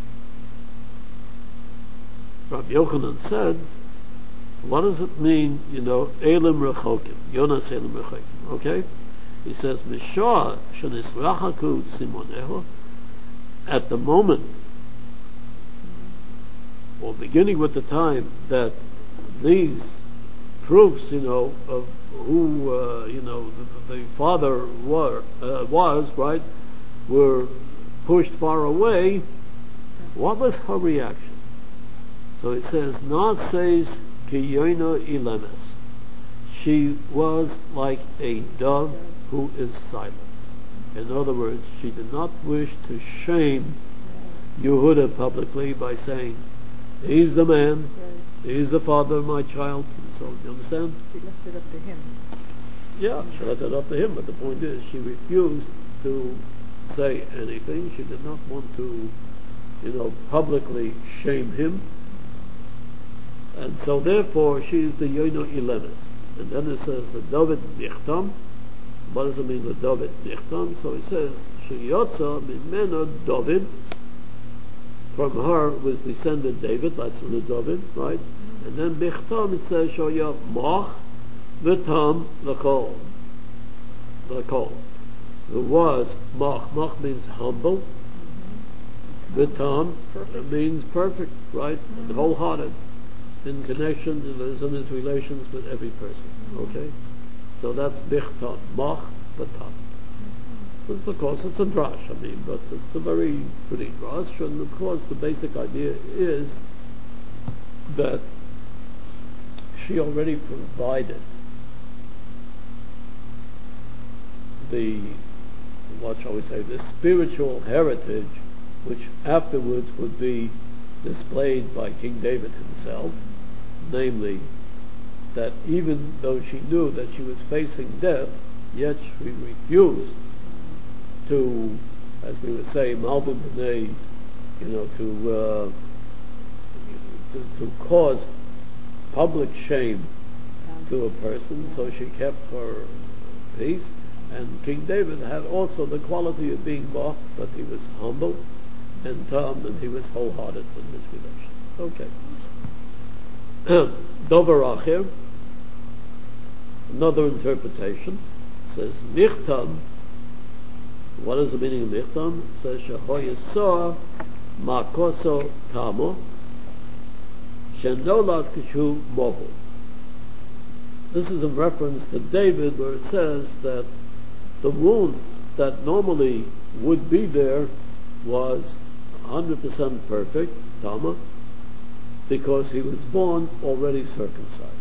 said, what does it mean, Elim Rechokim, Yonas Elim Rechokim, okay? He says, Mishah Shanisrachaku Simoneho, at the moment, or beginning with the time that these proofs, of who, the father was, right, were pushed far away, what was her reaction? So it says, Not says Kiyono Ilemes. She was like a dove who is silent. In other words, she did not wish to shame Yehuda publicly by saying, he's the man, he's the father of my child, and so on. You understand? She left it up to him. Yeah, she left it up to him, but the point is, she refused to say anything. She did not want to, publicly shame him. And so therefore, she is the Yono Ilemes. And then it says, the David Nichtam. What does it mean, the David Nichtam? So it says, Sheyotza Mimena David. From her was descended David, that's the David, right? And then Bichtam it says, Shoya Mach V'tam L'Kol. L'Kol. There was Mach. Mach means humble. V'tam means perfect, right? And wholehearted in connection in his relations with every person. Okay? So that's Bichtam. Mach V'tam. Of course, it's a drash, but it's a very pretty drash, and of course the basic idea is that she already provided the spiritual heritage which afterwards would be displayed by King David himself, namely that even though she knew that she was facing death, yet she refused to, as we would say, Malbim B'nai, to cause public shame to a person, so she kept her peace. And King David had also the quality of being Bach, but he was humble and Tam, and he was wholehearted in his relations. Okay. Dover Acher, another interpretation, says, Nichtam. What is the meaning of Nichtam? It says, Shehoyesor Makoso Tamo Shenolad Kishu Mobu. This is in reference to David, where it says that the wound that normally would be there was 100% perfect, Tama, because he was born already circumcised.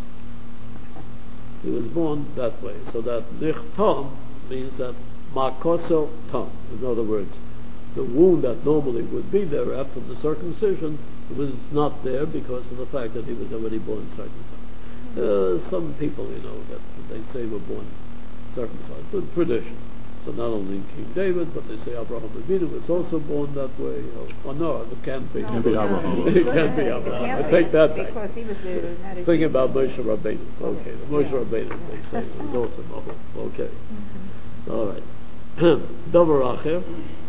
He was born that way. So that Nichtam means that Makoso Tam. In other words, the wound that normally would be there after the circumcision was not there because of the fact that he was already born circumcised. Some people, that they say were born circumcised. It's a tradition. So not only King David, but they say Abraham Avinu was also born that way. Oh no, it can't be. It can't be Abraham. I take that back. Because he was thinking about Moshe Rabbeinu. Okay, the Moshe Rabbeinu, they say, was also Mahal. Okay. All right. Dover Acher.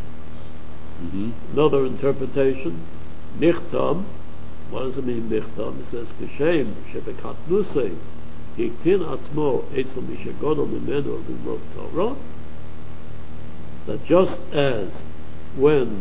Another interpretation. Nichtam. What does it mean, Nichtam? It says, Kishem shebekatnusei hiktin atzmo etzel mishegodol mimeno b'mrov Torah. That just as when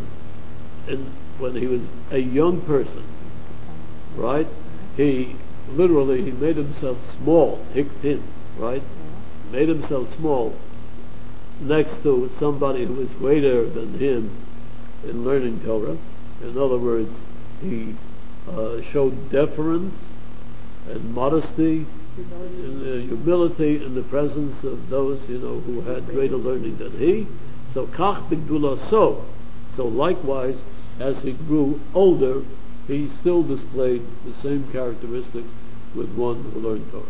he was a young person, right? He made himself small, hiktin, right? Made himself small next to somebody who was greater than him in learning Torah. In other words, he showed deference and modesty, humility in the presence of those, who had greater learning than he. So kach b'gdula so likewise, as he grew older, he still displayed the same characteristics with one who learned Torah.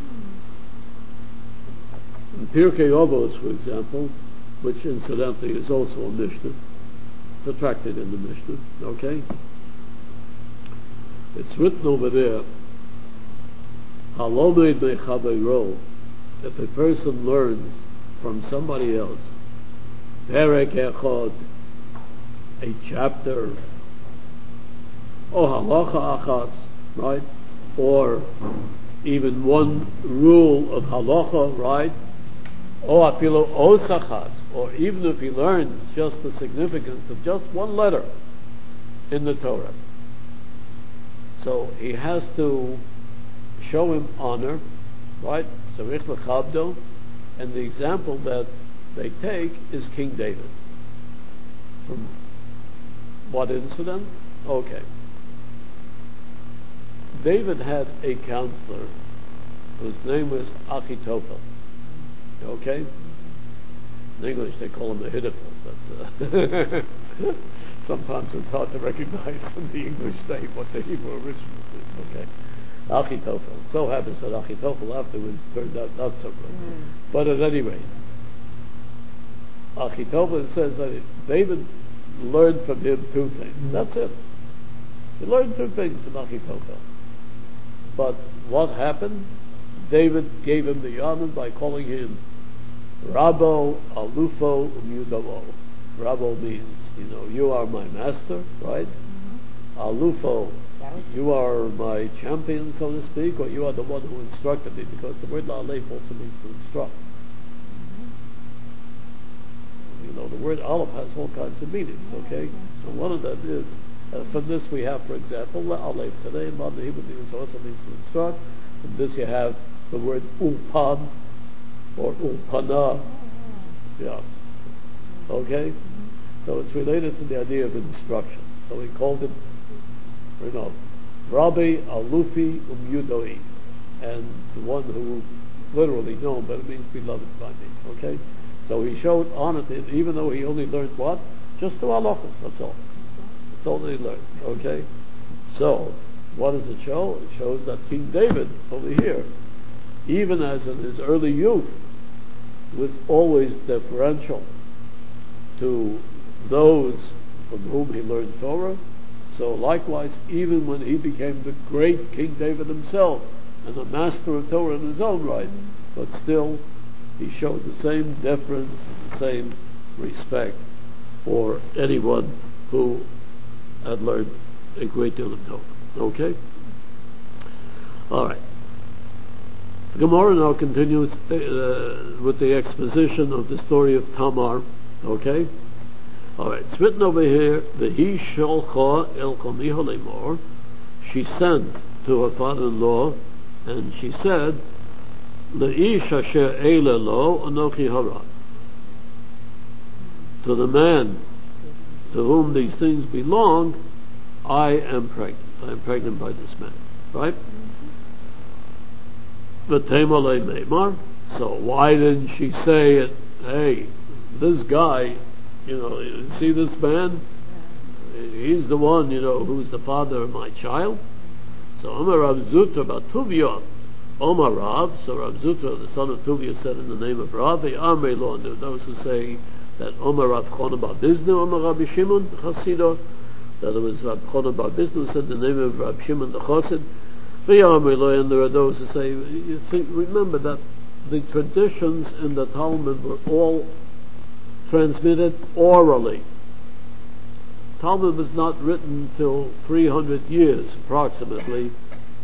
In Pirkei Avos, for example, which incidentally is also a Mishnah, it's attracted in the Mishnah, okay? It's written over there, Halomed mechaveiro, if a person learns from somebody else, Perek Echad, a chapter, or halacha achas, right? Or even one rule of halacha, right? Or afilo osachas, or even if he learns just the significance of just one letter in the Torah. So he has to show him honor right? Tzarich lechabdo, and the example that they take is King David. From what incident? Okay. David had a counselor whose name was Achitophel. Okay? In English they call him Ahithophel, but sometimes it's hard to recognize in the English name what the Hebrew original is. Okay? Achitophel. So happens that Achitophel afterwards turned out not so good. But at any rate, Achitophel says that David learned from him two things. That's it. He learned two things from Achitophel. But what happened? David gave him the honor by calling him Rabo, Alufo, Umudovo. Rabo means, you are my master, right? Alufo, you are my champion, so to speak, or you are the one who instructed me, because the word La'alef also means to instruct. The word Aleph has all kinds of meanings, okay? And one of them is, from this we have, for example, La'alef today, in modern Hebrew means also means to instruct. From this you have the word Ulpan, or Ulpana. Yeah. Okay? So it's related to the idea of instruction. So he called him, Rabbi Alufi Umyudoi, and the one who literally known, but it means beloved by me. Okay? So he showed honor to him, even though he only learned what? Just two halachas, that's all. That's all he learned. Okay? So, what does it show? It shows that King David, over here, even as in his early youth, was always deferential to those from whom he learned Torah. So likewise, even when he became the great King David himself, and a master of Torah in his own right, but still he showed the same deference and the same respect for anyone who had learned a great deal of Torah. Okay? All right. The Gemara now continues with the exposition of the story of Tamar. Okay? All right. It's written over here, V'hi sholcha el komiha lemor. She sent to her father-in-law, and she said, Le'ish asher eile lo anochi hara. To the man to whom these things belong, I am pregnant. I am pregnant by this man. Right? V'temale meimar. So why didn't she say, hey, this guy, see this man? He's the one, who's the father of my child. So Omar Rav Zutra Batuvia, Omar Rav, so Rav Zutra, the son of Tuvia, said in the name of Rav, Amrei Lo, and there are those who say that Omar Rav Chona Bar Bizna, Omar Rabbi Shimon, the Chasidah, that it was Rav Chona Bar Bizna, said the name of Rav Shimon, the Chassid, Amrei Lo, and there are those who say, remember that the traditions in the Talmud were all transmitted orally. Talmud was not written till 300 years approximately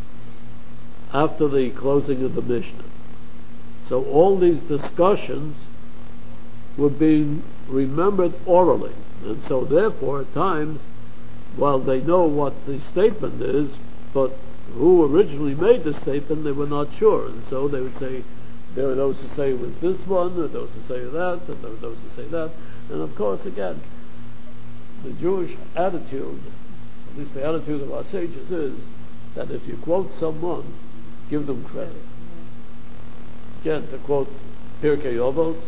after the closing of the Mishnah. So all these discussions were being remembered orally, and so therefore at times, while they know what the statement is, but who originally made the statement, they were not sure, and so they would say, there were those who say it was this one, there were those who say that, and there were those who say that, and of course again, the Jewish attitude, at least the attitude of our sages, is that if you quote someone, give them credit. Again, to quote Pirkei Avos,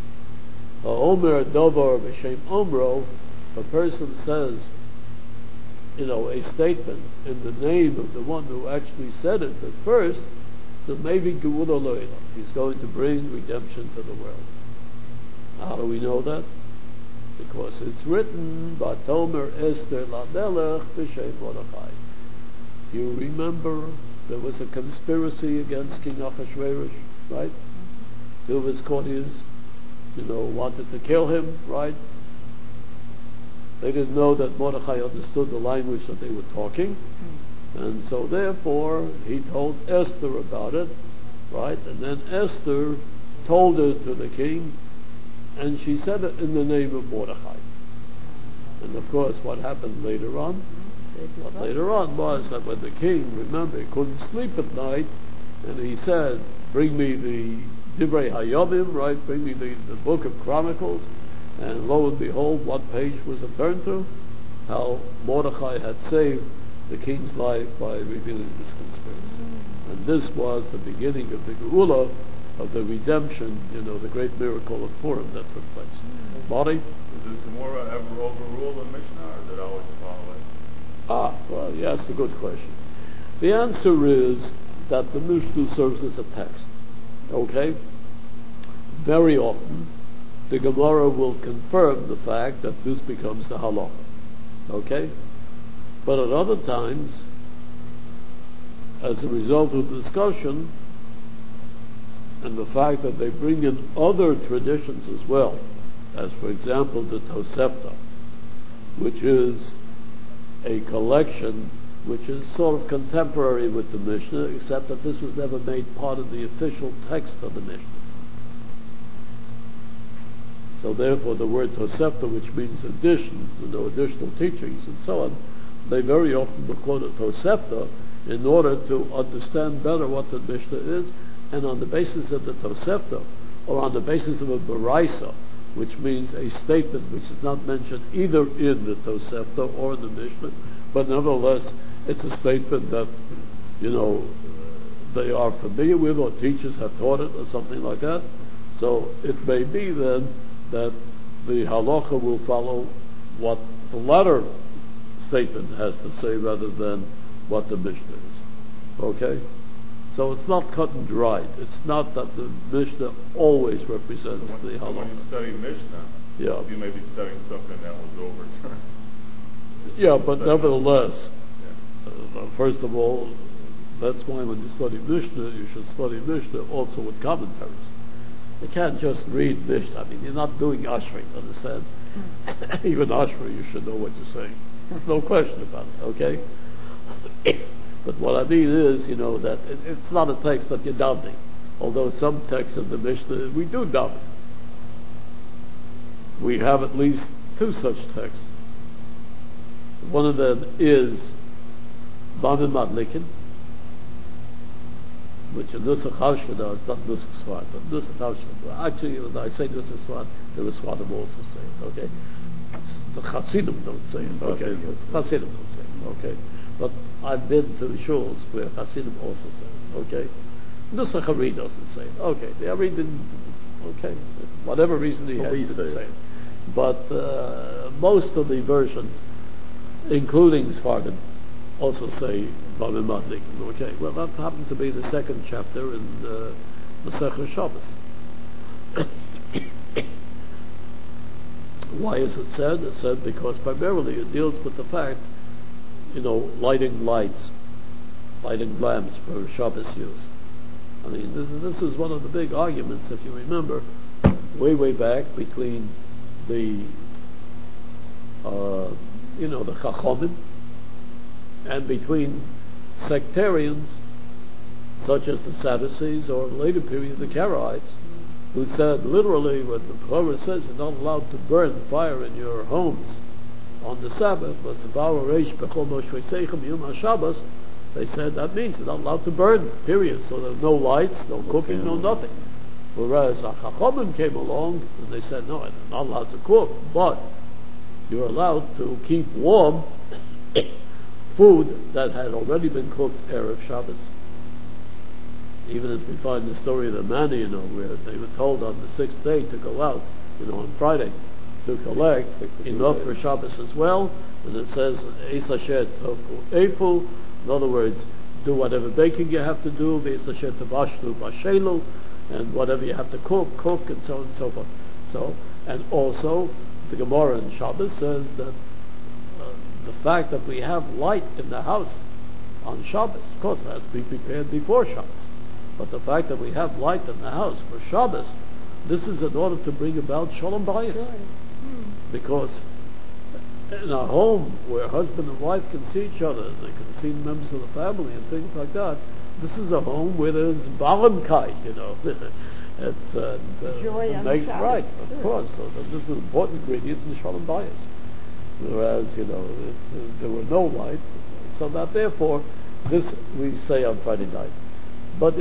Omer Dovar B'Shem Omro, if a person says, a statement in the name of the one who actually said it at first, so maybe Geula Lo'ila, he's going to bring redemption to the world. How do we know that? Because it's written, Batomer Esther LaMelech B'Shem Mordechai. Do you remember there was a conspiracy against King Achashverosh, right? Two of his courtiers, wanted to kill him, right? They didn't know that Mordechai understood the language that they were talking, and so therefore he told Esther about it, right? And then Esther told it to the king, and she said it in the name of Mordechai. And of course, what happened later on? What later on was that when the king, remember, he couldn't sleep at night, And he said, bring me the Divrei Hayomim, right? Bring me the book of Chronicles. And lo and behold, what page was it turned to? How Mordechai had saved the king's life by revealing this conspiracy. And this was the beginning of the Geula, of the redemption, the great miracle of Purim that took place. Marty? Did the Gemara ever overrule the Mishnah, or did it always follow it? Well, you asked a good question. The answer is that the Mishnah serves as a text. Okay? Very often, the Gemara will confirm the fact that this becomes the halacha. Okay? But at other times, as a result of the discussion, and the fact that they bring in other traditions as well, as for example the Tosefta, which is a collection which is sort of contemporary with the Mishnah, except that this was never made part of the official text of the Mishnah. So therefore the word Tosefta, which means addition, additional teachings and so on, they very often will quote a Tosefta in order to understand better what the Mishnah is, and on the basis of the Tosefta, or on the basis of a Baraisa, which means a statement which is not mentioned either in the Tosefta or in the Mishnah, but nevertheless it's a statement that, they are familiar with, or teachers have taught it, or something like that. So it may be then that the halacha will follow what the latter statement has to say rather than what the Mishnah is. Okay? So it's not cut and dried. It's not that the Mishnah always represents the halacha. When you study Mishnah, you may be studying something that was overturned. Yeah, but nevertheless, first of all, that's why when you study Mishnah, you should study Mishnah also with commentaries. You can't just read Mishnah. I mean, you're not doing Ashri, understand? Even Ashri, you should know what you're saying. There's no question about it, okay? But what I mean is, that it's not a text that you're doubting. Although some texts of the Mishnah, we do doubt. We have at least two such texts. One of them is Bamim Madlikin, which in Nusach Hashkadah is not Nusach Sfat, but Nusach Hashkadah. Actually, when I say Nusach Sfat, the Riswanim also say it, okay? The Chassidim don't say it, okay? Chassidim don't say it, okay? But I've been to the shuls where Chassidim also say it, okay? Nusach Hari doesn't say it, okay? The Hari didn't, okay? Whatever reason he had, he didn't say it. But most of the versions, including Sfardim, also say Bamim Madlikin. Okay, well that happens to be the second chapter in Masechah Shabbos. Why is it said? It's said because primarily it deals with the fact, lighting lamps for Shabbos use. I mean, this is one of the big arguments, if you remember, way back between the the Chachomim and between sectarians such as the Sadducees, or in a later period the Karaites, who said literally when the Torah says you're not allowed to burn fire in your homes on the Sabbath, was the Shabbos, they said that means you're not allowed to burn, period. So there's no lights, no cooking, no nothing. Whereas Chachomim came along and they said no, you're not allowed to cook, but you're allowed to keep warm food that had already been cooked Erev Shabbos. Even as we find the story of the Mani, where they were told on the sixth day to go out, on Friday, to collect enough for Shabbos as well. And it says, Eislashet Eifu, in other words, do whatever baking you have to do, Eislashet Vashtu Vashelu, and whatever you have to cook, and so on and so forth. So, and also, the Gemara in Shabbos says that the fact that we have light in the house on Shabbos, of course, it has to be prepared before Shabbos. But the fact that we have light in the house for Shabbos, this is in order to bring about Shalom Bayis. Sure. Because in a home where husband and wife can see each other, they can see members of the family and things like that, this is a home where there's Balamkai, It's joy it on makes Shabbos. Right, of course. So this is an important ingredient in Shalom Bayis. Whereas, there were no lights, so that therefore, this we say on Friday night. But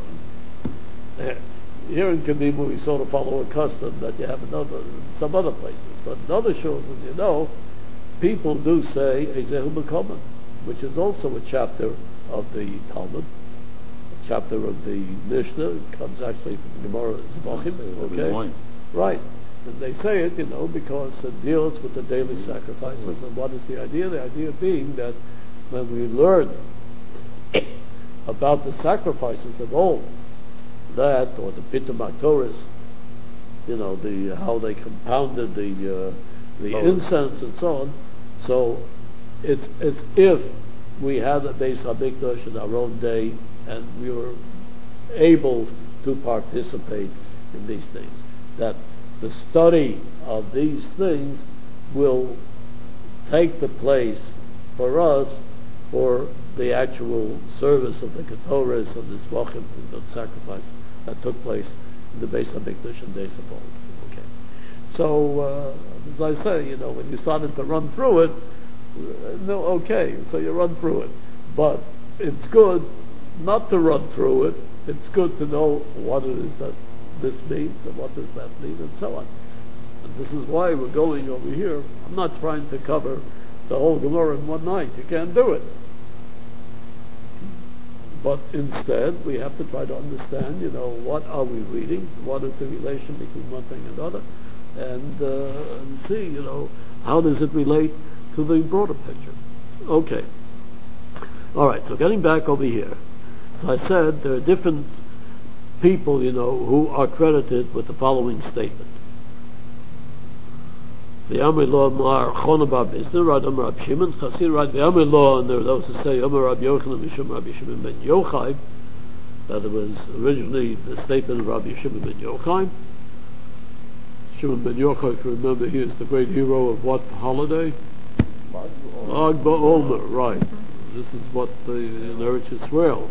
here in Kadima we sort of follow a custom that you have some other places. But in other shuls, as people do say Ezehu B'Koman, which is also a chapter of the Talmud, a chapter of the Mishnah. It comes actually from the Gemara Zvachim. Okay, right. And they say it, because it deals with the daily sacrifices. And what is the idea? The idea being that when we learn about the sacrifices of old, that or the Pitum HaTorahs, how they compounded the incense and so on. So it's as if we had a Beis HaMikdash in our own day, and we were able to participate in these things. That the study of these things will take the place for us for the actual service of the Ketores and the Zvachim, the sacrifice that took place in the Beis HaMikdash and days of old. Okay. So, as I say, when you started to run through it, so you run through it. But it's good not to run through it. It's good to know what it is that this means and what does that mean and so on. And this is why we're going over here. I'm not trying to cover the whole Gemara in one night. You can't do it. But instead, we have to try to understand, what are we reading? What is the relation between one thing and another? And see, how does it relate to the broader picture? Okay. All right, so getting back over here. As I said, there are different people, who are credited with the following statement. The Amri Lo Mar Chona Bar Bizna, Rad Amar Rab Shimon, Chasir Rad the Amri Lo, and there are those who say Amar Rab Yochanan Mishum Rabbi Shimon ben Yochai, that it was originally the statement of Rabbi Shimon ben Yochai. Shimon ben Yochai, if you remember, he is the great hero of what holiday? Lag BaOmer, right. This is what in Eretz Yisrael,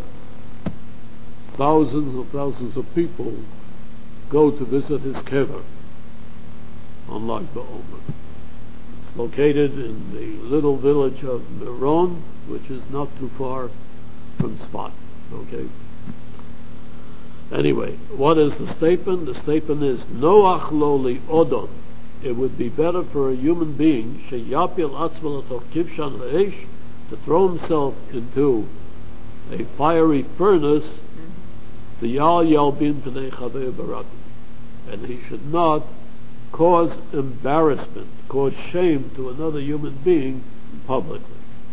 thousands of people go to visit his kever on Lag BaOmer. It's located in the little village of Meron, which is not too far from Tzfat. Okay. Anyway, what is the statement? The statement is Noach lo li odon. It would be better for a human being sheyapil atzmo l'toch kivshan le'esh, to throw himself into a fiery furnace, the yal bin p'nei chavei baratim, and he should not cause embarrassment, cause shame to another human being publicly.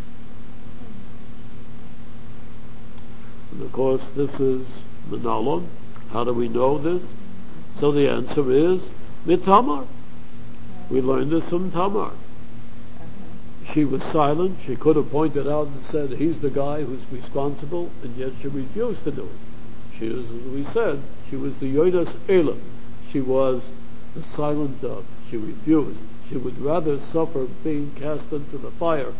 And of course, this is Menalon. How do we know this? So the answer is Mitamar. We learned this from Tamar. She was silent. She could have pointed out and said, he's the guy who's responsible, and yet she refused to do it. She was, as we said, she was the Yodas Elam. She was the silent dove. She refused. She would rather suffer being cast into the fire,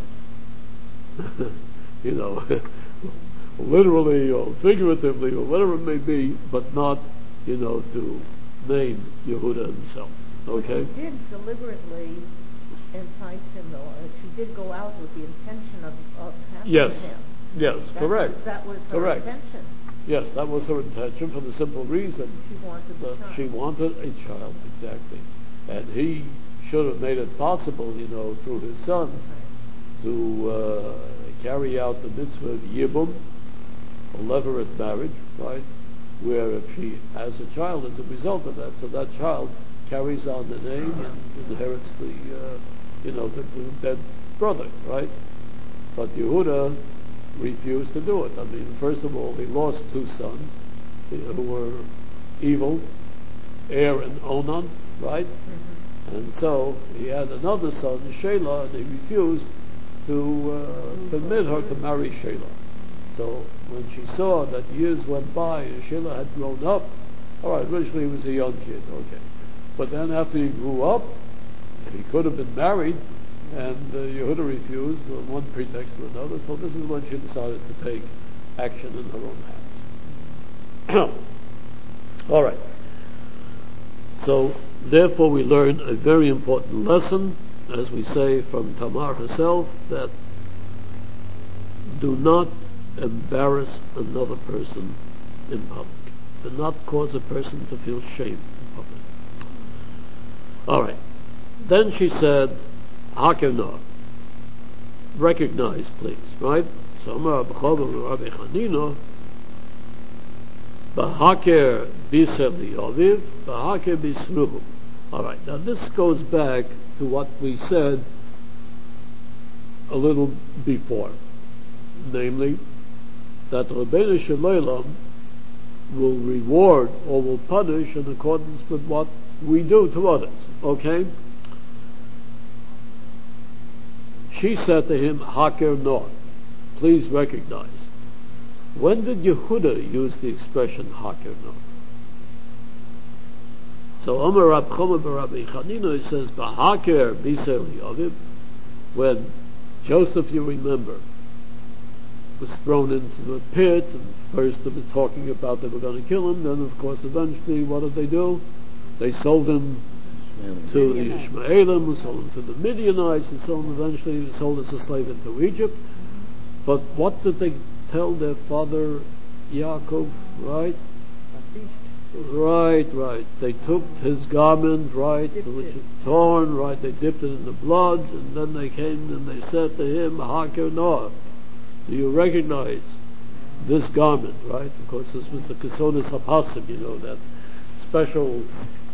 literally or figuratively or whatever it may be, but not, to name Yehuda himself. Okay? But she did deliberately entice him, though. She did go out with the intention of having him. Yes, correct. That was her correct. intention. Yes, that was her intention for the simple reason that she wanted a child, exactly. And he should have made it possible, through his sons, to carry out the mitzvah of Yibum, a levirate marriage, right? Where if she has a child as a result of that, so that child carries on the name and inherits the dead brother, right? But Yehuda refused to do it. I mean, first of all, he lost two sons who were evil, Er and Onan, right? Mm-hmm. And so he had another son, Shelah, and he refused to permit her to marry Shelah. So when she saw that years went by and Shelah had grown up, all right, originally he was a young kid, okay. But then after he grew up, he could have been married, and Yehuda refused on one pretext or another, so this is when she decided to take action in her own hands. All right. So, therefore we learn a very important lesson, as we say from Tamar herself, that do not embarrass another person in public, and not cause a person to feel shame in public. All right. Then she said, Haker no. Recognize, please, right? So Amar Rabbi Chanina, B'haker bisel li'oviv, b'haker bisruhu. All right. Now this goes back to what we said a little before, namely that Rabbeinu Shalom will reward or will punish in accordance with what we do to others. Okay? She said to him, Haker no. Please recognize. When did Yehuda use the expression Haker no? So Amar Rab Choma Rabbi Chanina, he says, B'haker bisel li'oviv, when Joseph, you remember, was thrown into the pit, and first they were talking about they were going to kill him, then of course eventually what did they do? They sold him to the Ishmaelim, who sold him to the Midianites, and so on. Eventually he sold as a slave into Egypt. But what did they tell their father Yaakov, right? Right. They took his garment, right, which was torn, right, they dipped it in the blood, and then they came and they said to him, Haker no, do you recognize this garment, right? Of course, this was the Kesonis HaPasim, that special,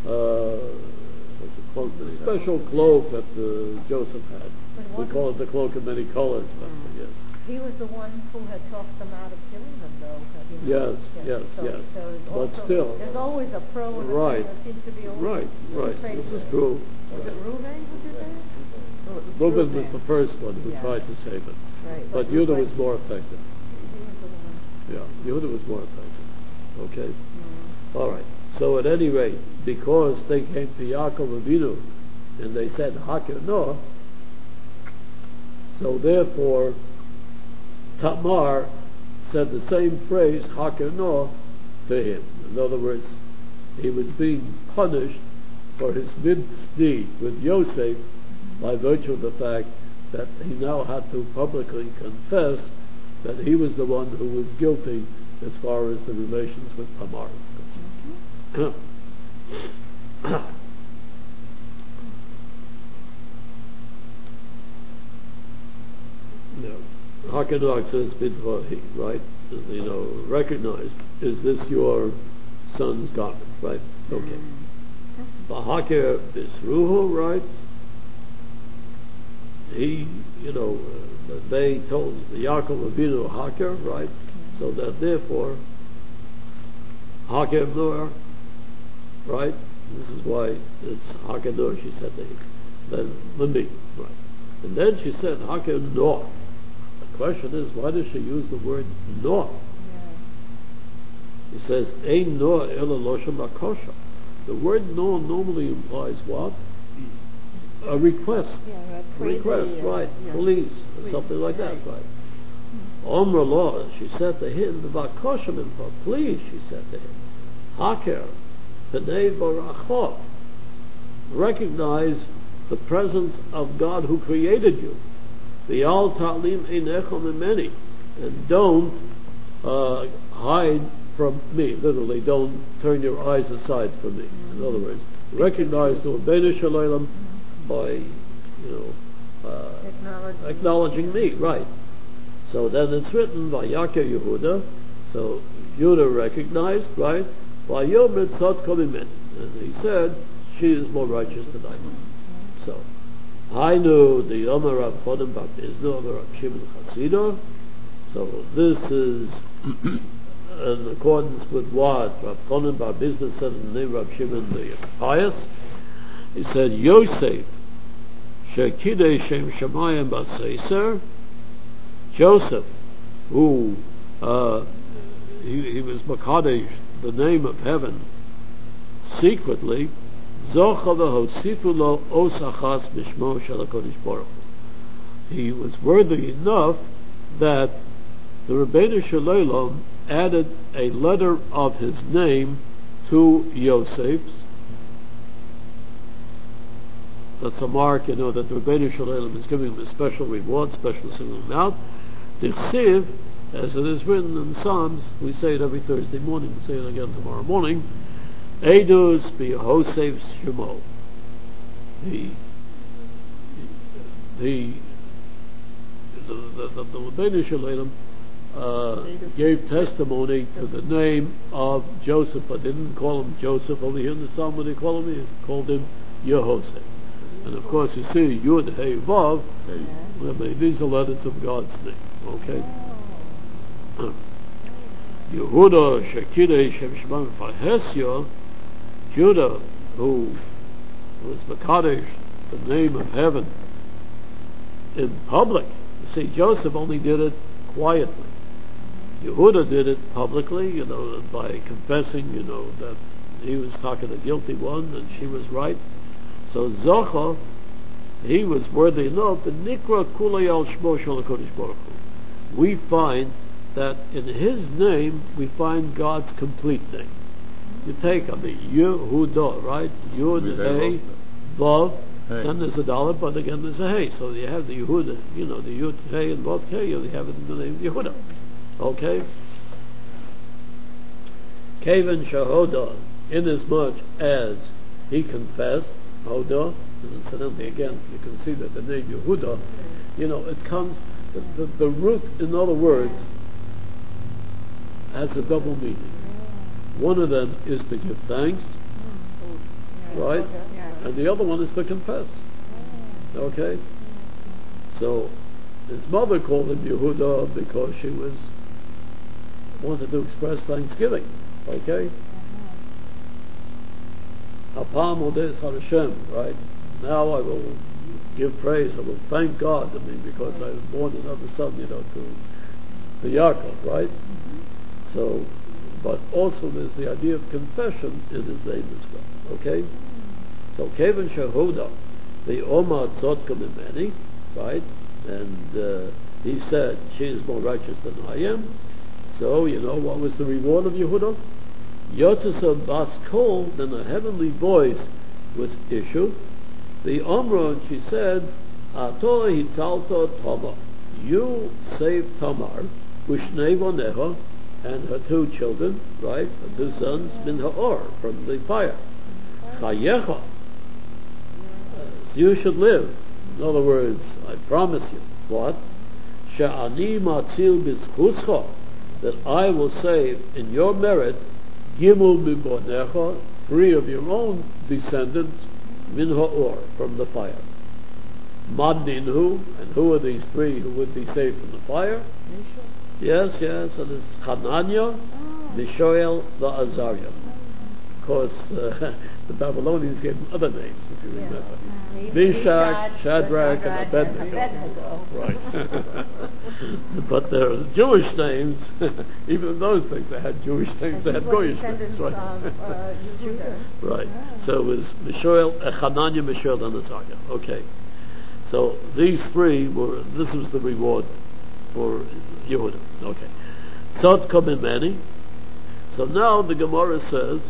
special cloak that Joseph had. We call it the cloak of many colors, but yes. He was the one who had talked them out of killing them, though. Yes. But still. There's always a pro and a right. There seems to be always Right. This is true. Was it Reuven who did that? Reuven was the first one who tried to save him. Right. But Yehuda was more effective. He was the one. Yeah, Yehuda was more effective. Okay? All right. So at any rate, because they came to Yaakov Avinu and they said, Haker no, so therefore Tamar said the same phrase, Haker no, to him. In other words, he was being punished for his misdeed with Yosef by virtue of the fact that he now had to publicly confess that he was the one who was guilty as far as the relations with Tamar is concerned. No. Hakedah says bidvahi, right? Recognized. Is this your son's garment, right? Okay. Bahaker bisruhu, right? He, they told the Yaakov Avinu Haker, right? So that therefore, Haker Nur, right? This is why it's Haker Nur, she said to him. Then Limbi, right? And then she said Haker Nur. The question is, why does she use the word Nur? He says, Ein Nur ela loshem akosha. The word Nur normally implies what? A request. Yeah, a request, right? Yeah. Please, or something like that, right? Omra Lord, she said to him, please, she said to him, Haker, Pnei Barachot, recognize the presence of God who created you. V'al ta'lim einecha mimeni, and don't hide from me. Literally, don't turn your eyes aside from me. In other words, recognize the Rabbeinu Shalom by, acknowledging me, right? So then it's written by Yaakov Yehuda. So Yehuda recognized, right? And he said, she is more righteous than I am. So I knew the Yomer Rav Chodim Bar Bizna, Rav Shimon Chasidah. So this is in accordance with what Rav Chodim Bar Bizna said in the name of Rav Shimon the Pious. He said, Yosef, Shekidei Shem Shemayim Baseiser, Joseph, who he was Makadesh, the name of heaven, secretly, Zocha v'hosifu lo os achas mishmo shel HaKadosh Baruch Hu. He was worthy enough that the Rabbeinu Shalom added a letter of his name to Yosef's. That's a mark, that the Rabbeinu Shalom is giving him a special reward, special single amount. Dichsiv as it is written in Psalms. We say it every Thursday morning. We say it again tomorrow morning. Eidus b'Yehosef Shemo. The Rebbeinu Shalom gave testimony to the name of Joseph, but they didn't call him Joseph over here in the Psalm. When they called him, he called him Yehosef. And of course, you see Yud Hey Vav. These are letters of God's name. Okay. Yehuda Shekidei Shem Shemam Fahesya. Judah, who was Makadesh, the name of heaven, in public. You see, Joseph only did it quietly. Yehuda did it publicly, by confessing, that he was talking the guilty one and she was right. So Zocha, he was worthy enough. And Nikra Kulei al Shmo Shel HaKadosh Baruch Hu. We find that in his name we find God's complete name. You take, Yehuda, right? Yud, Hey, Vav. Then there's a Dalet, but again there's a Hey. So you have the Yehuda, the Yud, Hey, and Vav, Hey. You have it in the name Yehuda. Okay? Kaven Shahoda, inasmuch as he confessed, Hoda, and incidentally again, you can see that the name Yehuda, it comes, the root, in other words, has a double meaning. One of them is to give thanks, right? And the other one is to confess. Okay? So, his mother called him Yehuda because she wanted to express thanksgiving. Okay? Apam Odes Hashem, right? Now I will give praise, I will thank God, because I was born another son, to Yaakov, right? So, but also there's the idea of confession in his name as well. Okay? So Kevin Shahoda, the Omar Tzodka Mimeni, right? And he said, she is more righteous than I am. So, what was the reward of Yehuda? Yotzasa Bas Kol, then a heavenly voice was issued. The Omra, and she said, Ato Hitalta Tamar. You saved Tamar, Ushnei Vonecha, and her two children, right? Her two sons, Min Ha'or, from the fire. Chayecha. You should live. In other words, I promise you. What? She'ani matzil b'zchuscha, that I will save in your merit Gimel Mibonecha, 3 of your own descendants, Min Ha'or, from the fire. Madinhu, and who are these 3 who would be saved from the fire? Yes, so there's Hananiah, Mishael, the Azariah. Of course, the Babylonians gave them other names, if you remember. Meshach, Shadrach, and Abednego. Right. But their Jewish names, even in those days they had Jewish names, they had Goyish names, right? Right. So it was Hananiah, Mishael, and Azariah. Okay. So these 3 this was the reward for Yehuda. Okay. Tzod Komimeni. So now the Gemara says,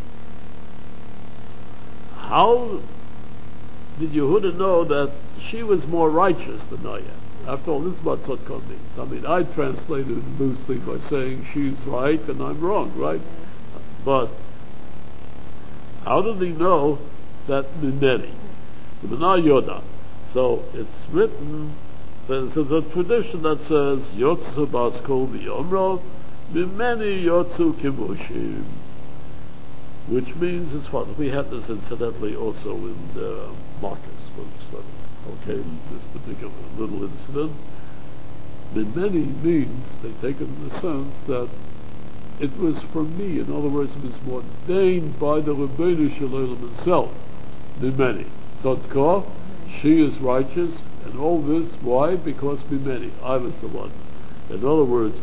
how did Yehuda know that she was more righteous than I am? After all, this is what Tzodka means. I translated it loosely by saying she's right and I'm wrong, right? But how did he know that Mimeni? The B'nai Yoda. So it's written, there's a tradition that says, Yotzu Bas Kol V'Yomro, Mimeni Yotzu Kibushim. Which means as follows. We have this incidentally also in the Marcus books. Okay, this particular little incident. Mimeni means, they take it in the sense that it was from me. In other words, it was ordained by the Rebbeinu Shalom himself. Mimeni. Tzodka, she is righteous, and all this, why? Because Mimeni, I was the one. In other words,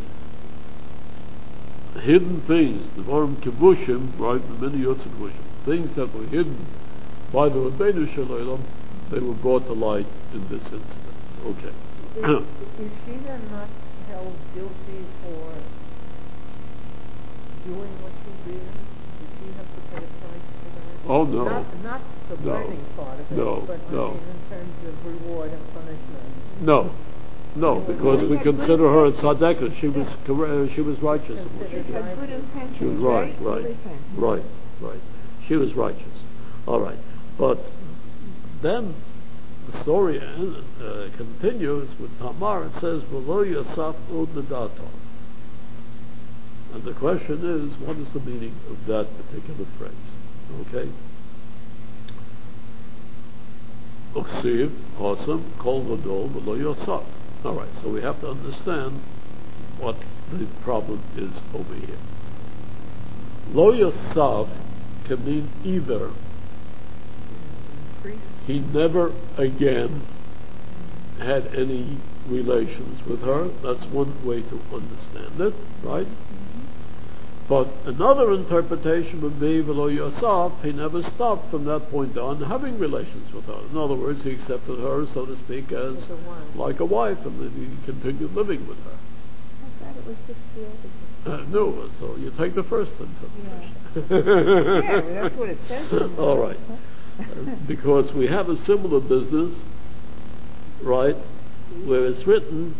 hidden things, the Vorim Kibushim, right, Mimeni Yotzei Kibushim, things that were hidden by the Rebbeinu Shalom, they were brought to light in this incident. Okay. Is she then not held guilty for doing what she did? Did she have to pay a price for that? Oh, no. Not the learning part of it, but in terms of reward and punishment. No. No, because we consider her a tzaddiker. She was righteous in what she She did. had good intentions, She was right. She was righteous. All right, but then the story continues with Tamar. It says, "V'lo yasaf od nadato." And the question is, what is the meaning of that particular phrase? Okay. Uksiv, awesome, kol gadol, v'lo yasaf. All right, so we have to understand what the problem is over here. Lo yasaf can mean either he never again had any relations with her. That's one way to understand it, right? But another interpretation would be v'lo yasaf, he never stopped from that point on having relations with her. In other words, he accepted her, so to speak, as like a wife, and then he continued living with her. I thought it was 6 years ago. No, so you take the first interpretation. Yeah, that's what it says. All right. Because we have a similar business, right, where it's written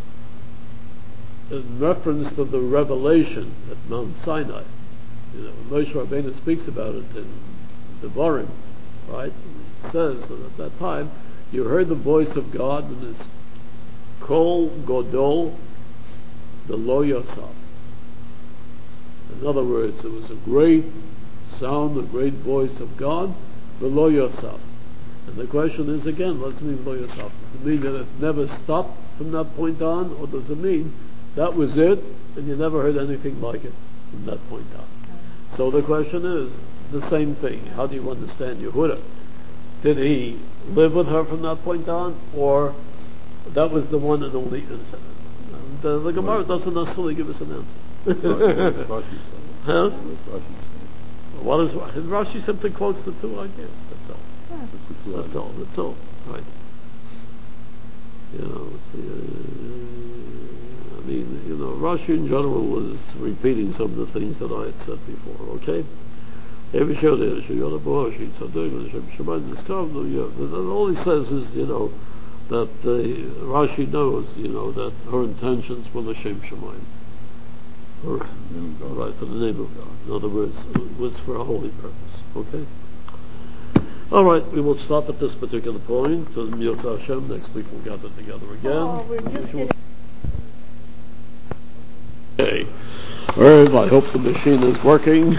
in reference to the revelation at Mount Sinai. Moshe Rabbeinu speaks about it in Devarim, right? It says that at that time you heard the voice of God, and it's Kol Godol the Lo Yasaf. In other words, it was a great sound, a great voice of God, the Lo Yasaf. And the question is again, what does it mean Lo Yasaf? Does it mean that it never stopped from that point on, or does it mean that was it, and you never heard anything like it from that point on? So the question is the same thing. How do you understand Yehuda? Did he live with her from that point on, or that was the one and only incident? And the Gemara doesn't necessarily give us an answer. Huh? What is Rashi simply quotes the two ideas. That's all. That's all. Right. Rashi in general was repeating some of the things that I had said before, okay? All he says is, that Rashi knows, that her intentions were L'Shem Shemayim. Right, for the name of God. In other words, it was for a holy purpose, okay? All right, we will stop at this particular point. And Yirtzeh Hashem, next week we'll gather together again. Oh, we're just getting... Okay. Irv, I hope the machine is working.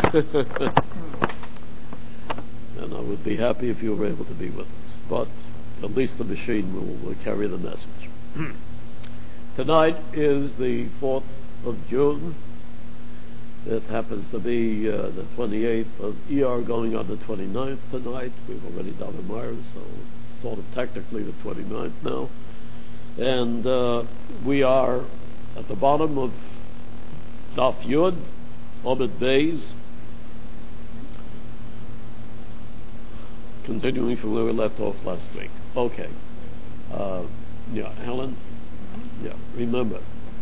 And I would be happy if you were able to be with us. But at least the machine will carry the message. Tonight is the 4th of June. It happens to be the 28th of ER going on the 29th tonight. We've already done the Myers, so it's sort of technically the 29th now. And we are at the bottom of Daf Yud, Omid Beis, continuing from where we left off last week. Okay. Helen? Yeah, remember.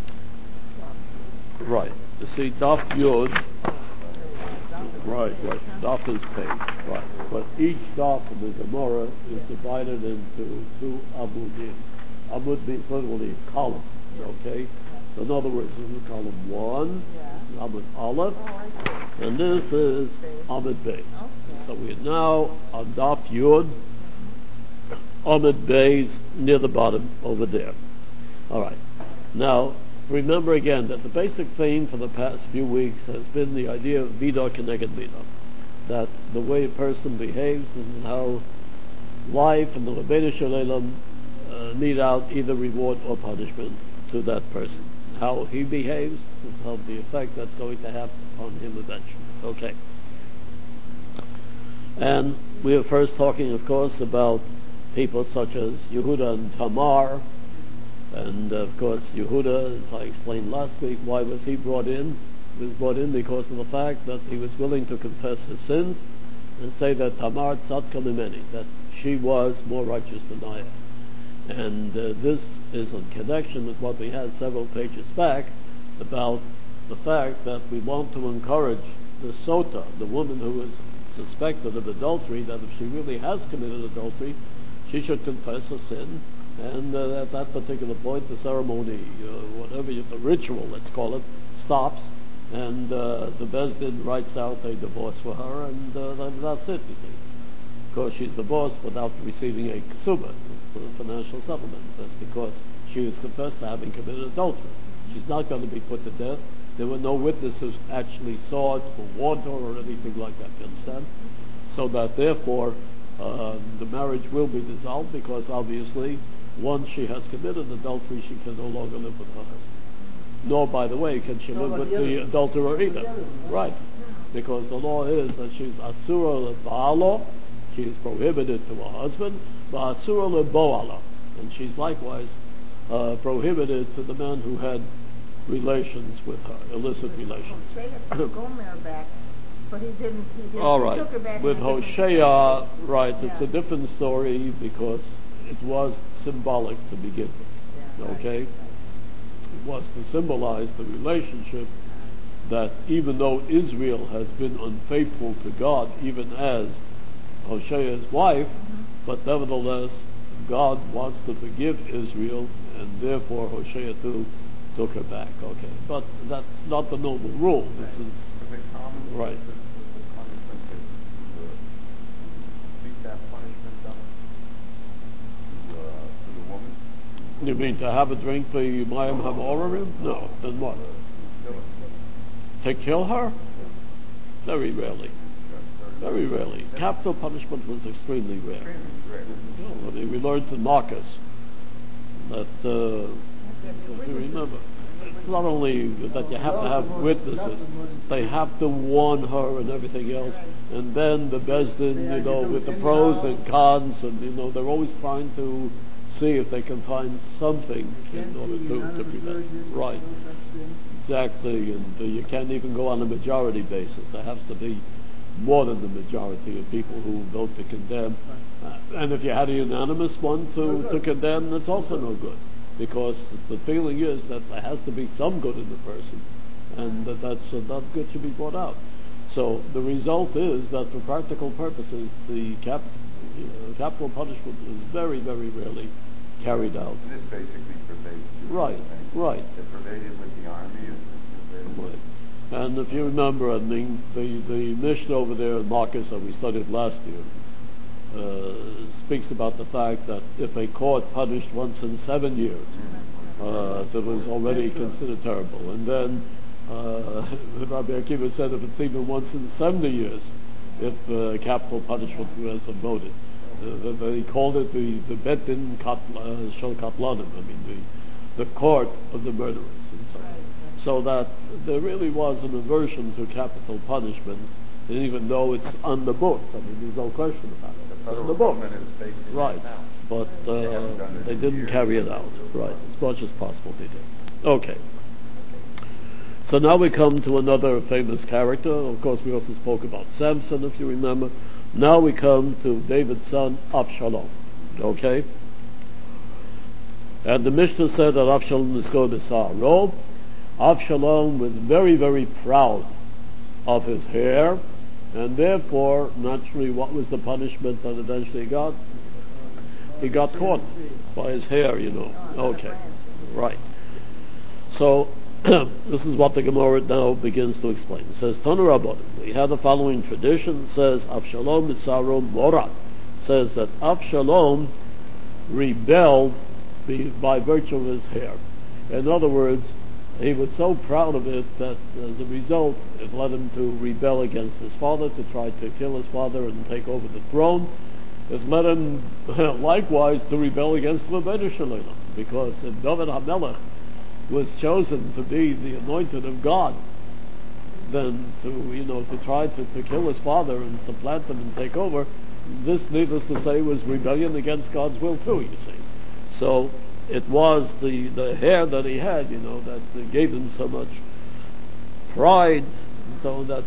Right. You see, Daf Yud, right, Daf is page, right. But each Daf of the Gemara is divided into 2 Amudim. Amud means literally column, okay? So in other words, this is column 1, Amud Aleph, and this is Amud Beis. So we are now on Daf Yud, Amud Beis, near the bottom over there. All right. Now, remember again that the basic theme for the past few weeks has been the idea of Midah Keneged Midah. That the way a person behaves, this is how life and the Rebbeinu Shalom mete out either reward or punishment to that person. How he behaves, this is how the effect that's going to have upon him eventually. Okay. And we are first talking, of course, about people such as Yehuda and Tamar. And of course, Yehuda, as I explained last week, why was he brought in? He was brought in because of the fact that he was willing to confess his sins and say that Tamar tzadka mimeni, that she was more righteous than I am. And this is in connection with what we had several pages back about the fact that we want to encourage the sota, the woman who is suspected of adultery, that if she really has committed adultery, she should confess her sin And at that particular point, the ceremony, the ritual, let's call it, stops, and the Beis Din writes out a divorce for her, and that's it, you see. Because she's divorced without receiving a ksuba, financial settlement. That's because she was confessed to having committed adultery. She's not going to be put to death. There were no witnesses who actually saw it or warned her or anything like that, you understand? So that therefore the marriage will be dissolved, because obviously once she has committed adultery, she can no longer live with her husband. Nor, by the way, can she live with the adulterer either. Right. Because the law is that she's asura leba'alo, she is prohibited to her husband, but asura lebo'ala, and she's likewise prohibited to the man who had relations with her, illicit relations. Hosea took Gomer back, but he didn't. All He right. took her back With in a different Hosea, way. right, Yeah. it's a different story because it was symbolic to begin with. Yeah, Okay? right. It was to symbolize the relationship that even though Israel has been unfaithful to God, even as Hosea's wife, but nevertheless God wants to forgive Israel, and therefore Hosea too took her back. Okay, but that's not the normal rule. This is Was it common? right. The punishment to beat that punishment up to the woman? You mean to have a drink for Mayim Hamorim? No, then what? To kill her? Very rarely. Very rarely. Capital punishment was extremely rare. I mean, we learned in Marcus that, if you remember, it's not only that you have to have witnesses, they have to warn her and everything else, and then the Beis Din, with the pros and cons, and they're always trying to see if they can find something in order to prevent. Right. Exactly, and you can't even go on a majority basis. There has to be more than the majority of people who vote to condemn. And if you had a unanimous one to condemn, that's also no good. Because the feeling is that there has to be some good in the person, and that good should be brought out. So the result is that for practical purposes, the capital punishment is very, very rarely carried out. And this basically pervades. Right, right. It pervaded with the army. Right. And if you remember, I mean, the Mishnah over there in Marcus that we studied last year speaks about the fact that if a court punished once in 7 years, that was already considered terrible. And then Rabbi Akiva said if it's even once in 70 years, if capital punishment was voted. They called it the Bet Din Shel Katlanim, I mean the court of the murderers. And so that there really was an aversion to capital punishment, and even though it's on the books, I mean there's no question about it. It's on the books. Right. But they didn't carry it out. Right. As much as possible they did. Okay. So now we come to another famous character. Of course, we also spoke about Samson, if you remember. Now we come to David's son, Avshalom. Okay? And the Mishnah said that Avshalom is going to Sa'arov. Avshalom was very, very proud of his hair, and therefore, naturally, what was the punishment that eventually he got? He got caught by his hair, Okay. Right. So, this is what the Gemara now begins to explain. It says, Tanu Rabbanim, we have the following tradition. It says, Avshalom Mitzaro Morat. It says that Avshalom rebelled by virtue of his hair. In other words, he was so proud of it that as a result, it led him to rebel against his father, to try to kill his father and take over the throne. It led him likewise to rebel against Rebbeinu Shalom, because if David HaMelech was chosen to be the anointed of God, then to try to kill his father and supplant him and take over, this, needless to say, was rebellion against God's will too, you see. So it was the hair that he had, that gave him so much pride, so that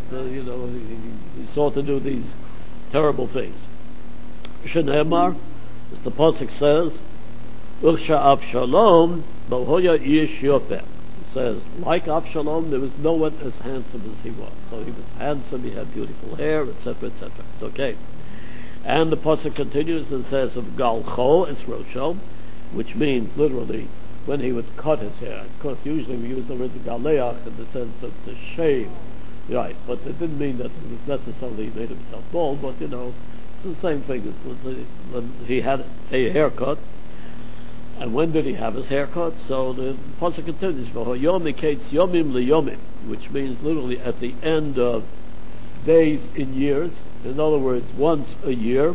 he sought to do these terrible things. Shenehemar, as the pasuk says, Ursha Avshalom Bohoya Ish Yofeh. It says, like Avshalom, there was no one as handsome as he was. So he was handsome, he had beautiful hair, etc., etc. It's okay. And the pasuk continues and says of Galcho, it's Rosho, which means literally when he would cut his hair. Of course, usually we use the word galeach in the sense of to shave, right? But it didn't mean that it was necessarily he made himself bald. But it's the same thing as when he had a haircut. And when did he have his haircut? So the pasuk continues, yomim liyomim, which means literally at the end of days in years. In other words, once a year.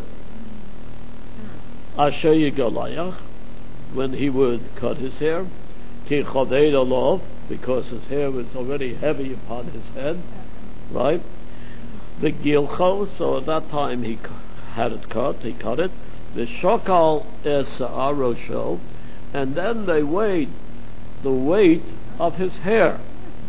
Asher yigalayach, when he would cut his hair. Ki chaved alav, because his hair was already heavy upon his head, right? The gilcho, so at that time he had it cut, he cut it. The shokal es arosho, and then they weighed the weight of his hair.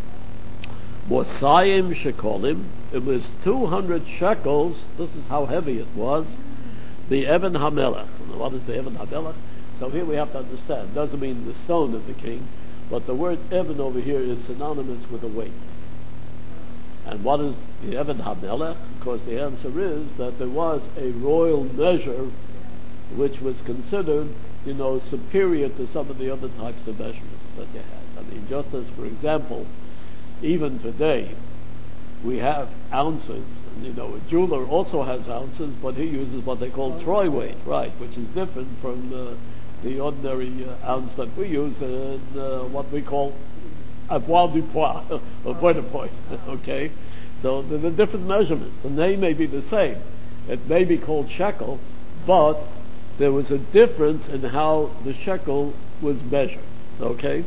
Mosayim shekolim, it was 200 shekels. This is how heavy it was. The Eben HaMelech. What is the Eben HaMelech? So here we have to understand. It doesn't mean the stone of the king, but the word Eben over here is synonymous with a weight. And what is the Eben HaMelech? Of course, the answer is that there was a royal measure which was considered, superior to some of the other types of measurements that you had. I mean, just as, for example, even today, we have ounces. And, a jeweler also has ounces, but he uses what they call troy weight, right, which is different from the ordinary ounce that we use in what we call avoirdupois du poids, or point of point, okay? So there are different measurements. The name may be the same. It may be called shekel, but there was a difference in how the shekel was measured, okay?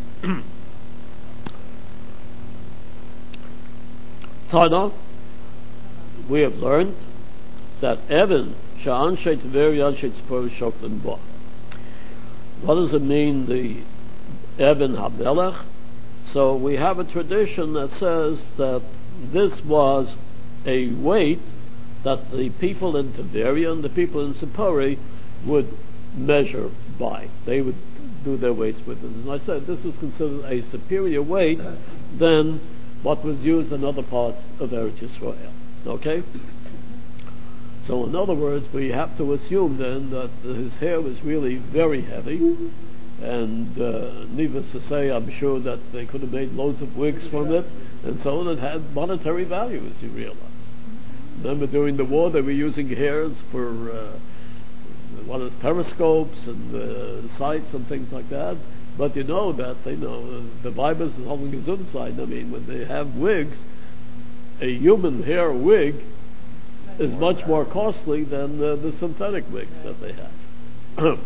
Tana, we have learned that Evan Sha'an Sheit Verian Sheit Spur Shoklan Ba. What does it mean, the Eben HaMelech? So we have a tradition that says that this was a weight that the people in Tiberian, the people in Sippori, would measure by. They would do their weights with it. And I said this was considered a superior weight than what was used in other parts of Eretz Yisrael. Okay? So in other words, we have to assume then that his hair was really very heavy, and needless to say, I'm sure that they could have made loads of wigs from it, and so on. It had monetary value, as you realize. Remember, during the war, they were using hairs for periscopes and sights and things like that. But you know that the Bible is holding his inside. I mean, when they have wigs, a human hair wig is much more costly than the synthetic wigs that they have.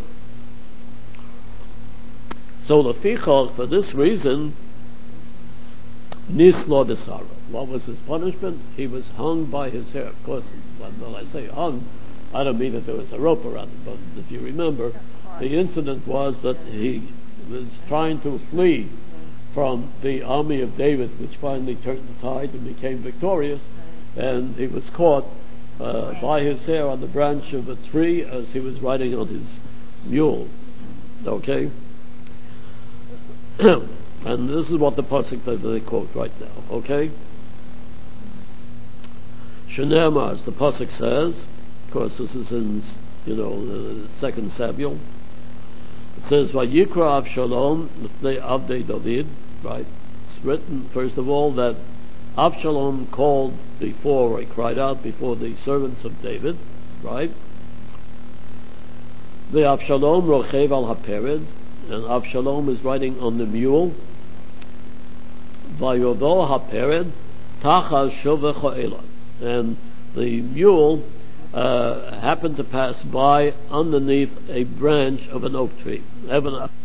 So the Fichach, for this reason, Nislo Desara. What was his punishment? He was hung by his hair. Of course, when I say hung, I don't mean that there was a rope around it, but if you remember, the incident was that he was trying to flee from the army of David, which finally turned the tide and became victorious, and he was caught by his hair on the branch of a tree as he was riding on his mule. Okay? And this is what the pasuk that they quote right now. Okay? Shnei, as the pasuk says, of course this is in 2 Samuel. It says, "Vayikra Avshalom l'fnei Avdei David." Right? It's written first of all that Avshalom called before, or cried out before the servants of David. Right? The Avshalom rochev al hapered, and Avshalom is riding on the mule. Vayovo hapered tachas shuvah cho'elon, and the mule happened to pass by underneath a branch of an oak tree.